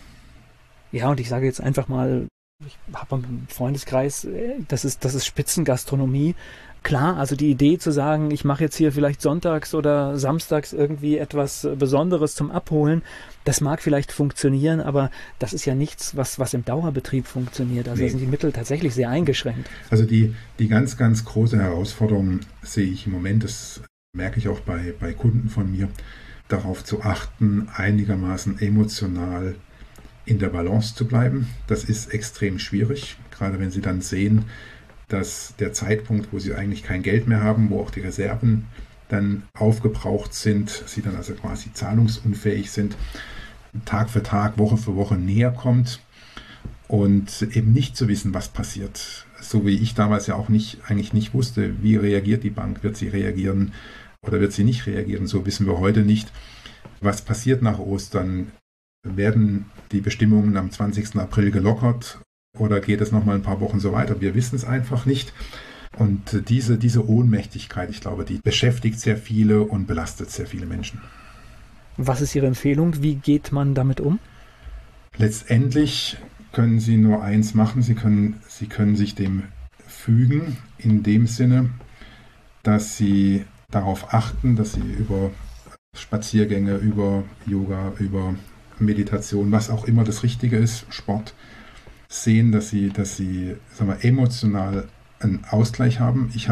S1: Ja, und ich sage jetzt einfach mal, ich habe einen Freundeskreis, das ist Spitzengastronomie. Klar, also die Idee zu sagen, ich mache jetzt hier vielleicht sonntags oder samstags irgendwie etwas Besonderes zum Abholen, das mag vielleicht funktionieren, aber das ist ja nichts, was im Dauerbetrieb funktioniert. Also sind die Mittel tatsächlich sehr eingeschränkt.
S4: Also die ganz, ganz große Herausforderung sehe ich im Moment, das merke ich auch bei Kunden von mir, darauf zu achten, einigermaßen emotional in der Balance zu bleiben. Das ist extrem schwierig, gerade wenn Sie dann sehen, dass der Zeitpunkt, wo sie eigentlich kein Geld mehr haben, wo auch die Reserven dann aufgebraucht sind, sie dann also quasi zahlungsunfähig sind, Tag für Tag, Woche für Woche näher kommt und eben nicht zu wissen, was passiert. So wie ich damals ja auch eigentlich nicht wusste, wie reagiert die Bank, wird sie reagieren oder wird sie nicht reagieren, so wissen wir heute nicht. Was passiert nach Ostern? Werden die Bestimmungen am 20. April gelockert? Oder geht es noch mal ein paar Wochen so weiter? Wir wissen es einfach nicht. Und diese Ohnmächtigkeit, ich glaube, die beschäftigt sehr viele und belastet sehr viele Menschen.
S1: Was ist Ihre Empfehlung? Wie geht man damit um?
S4: Letztendlich können Sie nur eins machen. Sie können sich dem fügen, in dem Sinne, dass Sie darauf achten, dass Sie über Spaziergänge, über Yoga, über Meditation, was auch immer das Richtige ist, Sport, sehen, dass sie emotional einen Ausgleich haben. Ich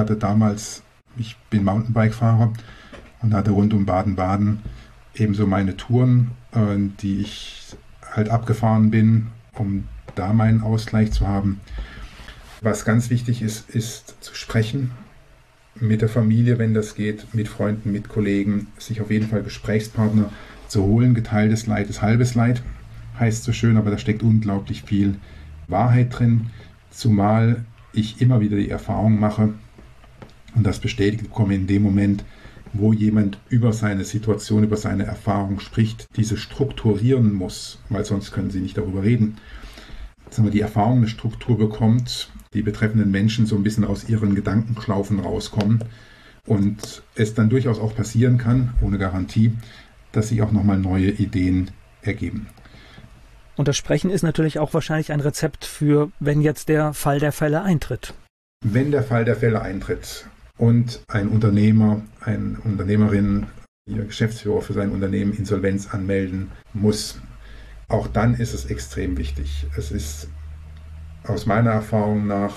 S4: bin Mountainbike-Fahrer und hatte rund um Baden-Baden ebenso meine Touren, die ich halt abgefahren bin, um da meinen Ausgleich zu haben. Was ganz wichtig ist zu sprechen mit der Familie, wenn das geht, mit Freunden, mit Kollegen, sich auf jeden Fall Gesprächspartner zu holen. Geteiltes Leid ist halbes Leid, heißt so schön, aber da steckt unglaublich viel Wahrheit drin, zumal ich immer wieder die Erfahrung mache und das bestätigt bekomme in dem Moment, wo jemand über seine Situation, über seine Erfahrung spricht, diese strukturieren muss, weil sonst können sie nicht darüber reden. Dass die Erfahrung eine Struktur bekommt, die betreffenden Menschen so ein bisschen aus ihren Gedankenschlaufen rauskommen und es dann durchaus auch passieren kann, ohne Garantie, dass sich auch nochmal neue Ideen ergeben.
S1: Und das Sprechen ist natürlich auch wahrscheinlich ein Rezept für, wenn jetzt der Fall der Fälle eintritt.
S4: Wenn der Fall der Fälle eintritt und ein Unternehmer, eine Unternehmerin, ihr Geschäftsführer für sein Unternehmen Insolvenz anmelden muss, auch dann ist es extrem wichtig. Es ist aus meiner Erfahrung nach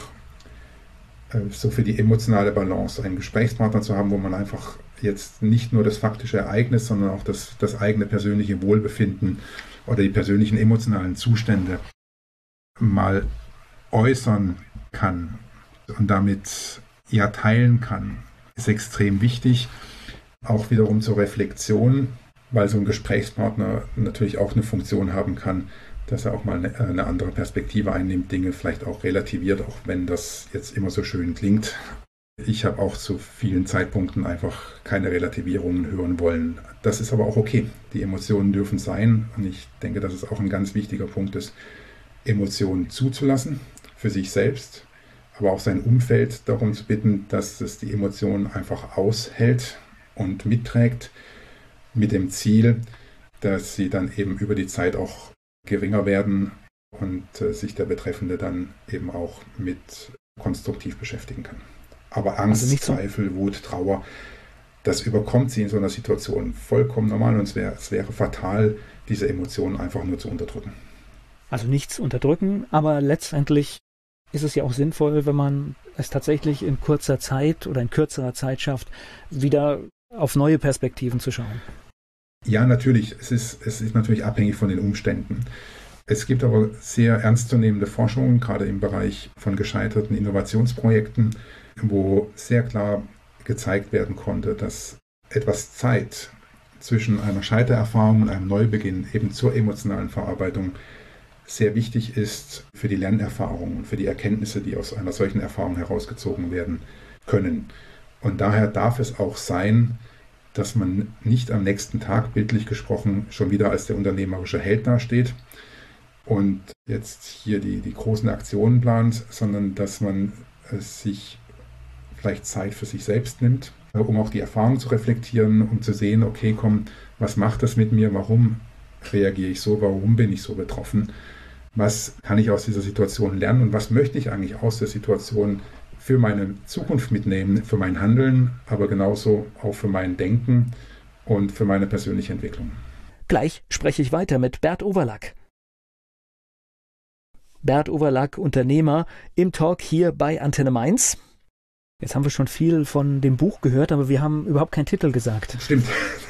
S4: so für die emotionale Balance einen Gesprächspartner zu haben, wo man einfach jetzt nicht nur das faktische Ereignis, sondern auch das eigene persönliche Wohlbefinden oder die persönlichen emotionalen Zustände mal äußern kann und damit ja teilen kann, ist extrem wichtig. Auch wiederum zur Reflexion, weil so ein Gesprächspartner natürlich auch eine Funktion haben kann, dass er auch mal eine andere Perspektive einnimmt, Dinge vielleicht auch relativiert, auch wenn das jetzt immer so schön klingt. Ich habe auch zu vielen Zeitpunkten einfach keine Relativierungen hören wollen. Das ist aber auch okay. Die Emotionen dürfen sein und ich denke, dass es auch ein ganz wichtiger Punkt ist, Emotionen zuzulassen für sich selbst, aber auch sein Umfeld darum zu bitten, dass es die Emotionen einfach aushält und mitträgt mit dem Ziel, dass sie dann eben über die Zeit auch geringer werden und sich der Betreffende dann eben auch mit konstruktiv beschäftigen kann. Aber Angst, also Zweifel, Wut, Trauer, das überkommt sie in so einer Situation vollkommen normal und es wäre fatal, diese Emotionen einfach nur zu unterdrücken.
S1: Also nichts unterdrücken, aber letztendlich ist es ja auch sinnvoll, wenn man es tatsächlich in kurzer Zeit oder in kürzerer Zeit schafft, wieder auf neue Perspektiven zu schauen.
S4: Ja, natürlich. Es ist natürlich abhängig von den Umständen. Es gibt aber sehr ernstzunehmende Forschungen, gerade im Bereich von gescheiterten Innovationsprojekten, wo sehr klar gezeigt werden konnte, dass etwas Zeit zwischen einer Scheitererfahrung und einem Neubeginn eben zur emotionalen Verarbeitung sehr wichtig ist für die Lernerfahrung und für die Erkenntnisse, die aus einer solchen Erfahrung herausgezogen werden können. Und daher darf es auch sein, dass man nicht am nächsten Tag, bildlich gesprochen, schon wieder als der unternehmerische Held dasteht und jetzt hier die großen Aktionen plant, sondern dass man sich vielleicht Zeit für sich selbst nimmt, um auch die Erfahrung zu reflektieren, um zu sehen, okay, komm, was macht das mit mir, warum reagiere ich so, warum bin ich so betroffen, was kann ich aus dieser Situation lernen und was möchte ich eigentlich aus der Situation für meine Zukunft mitnehmen, für mein Handeln, aber genauso auch für mein Denken und für meine persönliche Entwicklung.
S1: Gleich spreche ich weiter mit Bert Overlack. Bert Overlack, Unternehmer, im Talk hier bei Antenne Mainz. Jetzt haben wir schon viel von dem Buch gehört, aber wir haben überhaupt keinen Titel gesagt.
S4: Stimmt.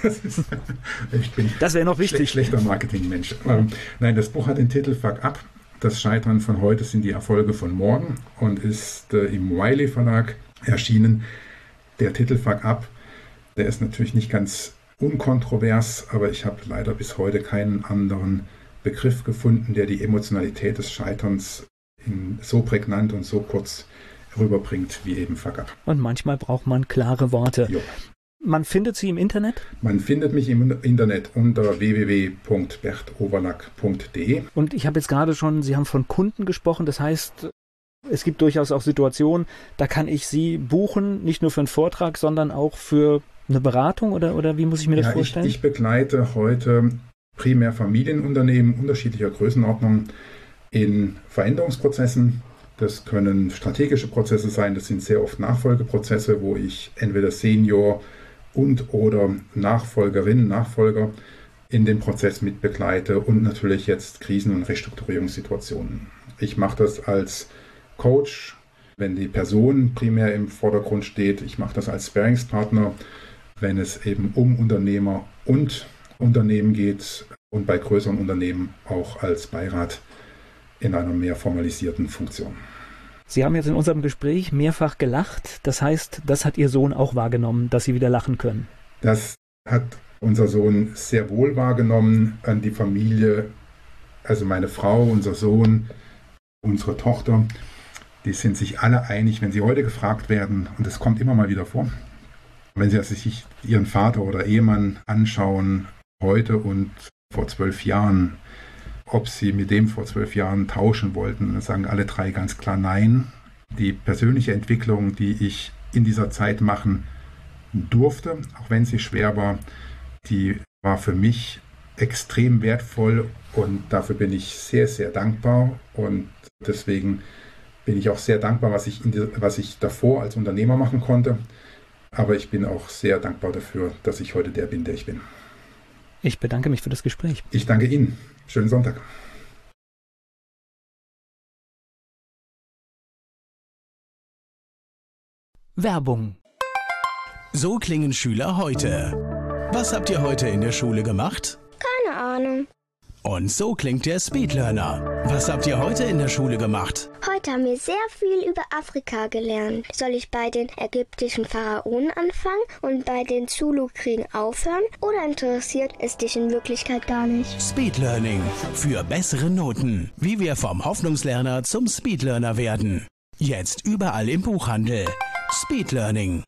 S1: Das wäre noch wichtig.
S4: Schlechter Marketingmensch. Nein, das Buch hat den Titel Fuck Up. Das Scheitern von heute sind die Erfolge von morgen und ist im Wiley Verlag erschienen. Der Titel Fuck Up, der ist natürlich nicht ganz unkontrovers, aber ich habe leider bis heute keinen anderen Begriff gefunden, der die Emotionalität des Scheiterns so prägnant und so kurz rüberbringt wie eben Fuck Up.
S1: Und manchmal braucht man klare Worte.
S4: Jo.
S1: Man findet Sie im Internet?
S4: Man findet mich im Internet unter www.bertoverlack.de.
S1: Und ich habe jetzt gerade schon, Sie haben von Kunden gesprochen, das heißt, es gibt durchaus auch Situationen, da kann ich Sie buchen, nicht nur für einen Vortrag, sondern auch für eine Beratung oder wie muss ich mir das vorstellen?
S4: Ich begleite heute primär Familienunternehmen unterschiedlicher Größenordnung in Veränderungsprozessen. Das können strategische Prozesse sein, das sind sehr oft Nachfolgeprozesse, wo ich entweder Senior und oder Nachfolgerinnen, Nachfolger in dem Prozess mitbegleite und natürlich jetzt Krisen- und Restrukturierungssituationen. Ich mache das als Coach, wenn die Person primär im Vordergrund steht. Ich mache das als Sparringspartner, wenn es eben um Unternehmer und Unternehmen geht und bei größeren Unternehmen auch als Beirat in einer mehr formalisierten Funktion.
S1: Sie haben jetzt in unserem Gespräch mehrfach gelacht. Das heißt, das hat Ihr Sohn auch wahrgenommen, dass Sie wieder lachen können.
S4: Das hat unser Sohn sehr wohl wahrgenommen, an die Familie, also meine Frau, unser Sohn, unsere Tochter. die sind sich alle einig, wenn sie heute gefragt werden, und das kommt immer mal wieder vor, wenn sie sich ihren Vater oder Ehemann anschauen, heute und vor 12 Jahren, ob sie mit dem vor 12 Jahren tauschen wollten, dann sagen alle drei ganz klar nein. Die persönliche Entwicklung, die ich in dieser Zeit machen durfte, auch wenn sie schwer war, die war für mich extrem wertvoll und dafür bin ich sehr, sehr dankbar und deswegen bin ich auch sehr dankbar, was ich davor als Unternehmer machen konnte. Aber ich bin auch sehr dankbar dafür, dass ich heute der bin, der ich bin.
S1: Ich bedanke mich für das Gespräch.
S4: Ich danke Ihnen. Schönen Sonntag.
S1: Werbung.
S2: So klingen Schüler heute. Was habt ihr heute in der Schule gemacht?
S3: Keine Ahnung.
S2: Und so klingt der Speedlearner. Was habt ihr heute in der Schule gemacht?
S3: Heute haben wir sehr viel über Afrika gelernt. Soll ich bei den ägyptischen Pharaonen anfangen und bei den Zulu-Kriegen aufhören? Oder interessiert es dich in Wirklichkeit gar nicht?
S2: Speedlearning. Für bessere Noten. Wie wir vom Hoffnungslerner zum Speedlearner werden. Jetzt überall im Buchhandel. Speedlearning.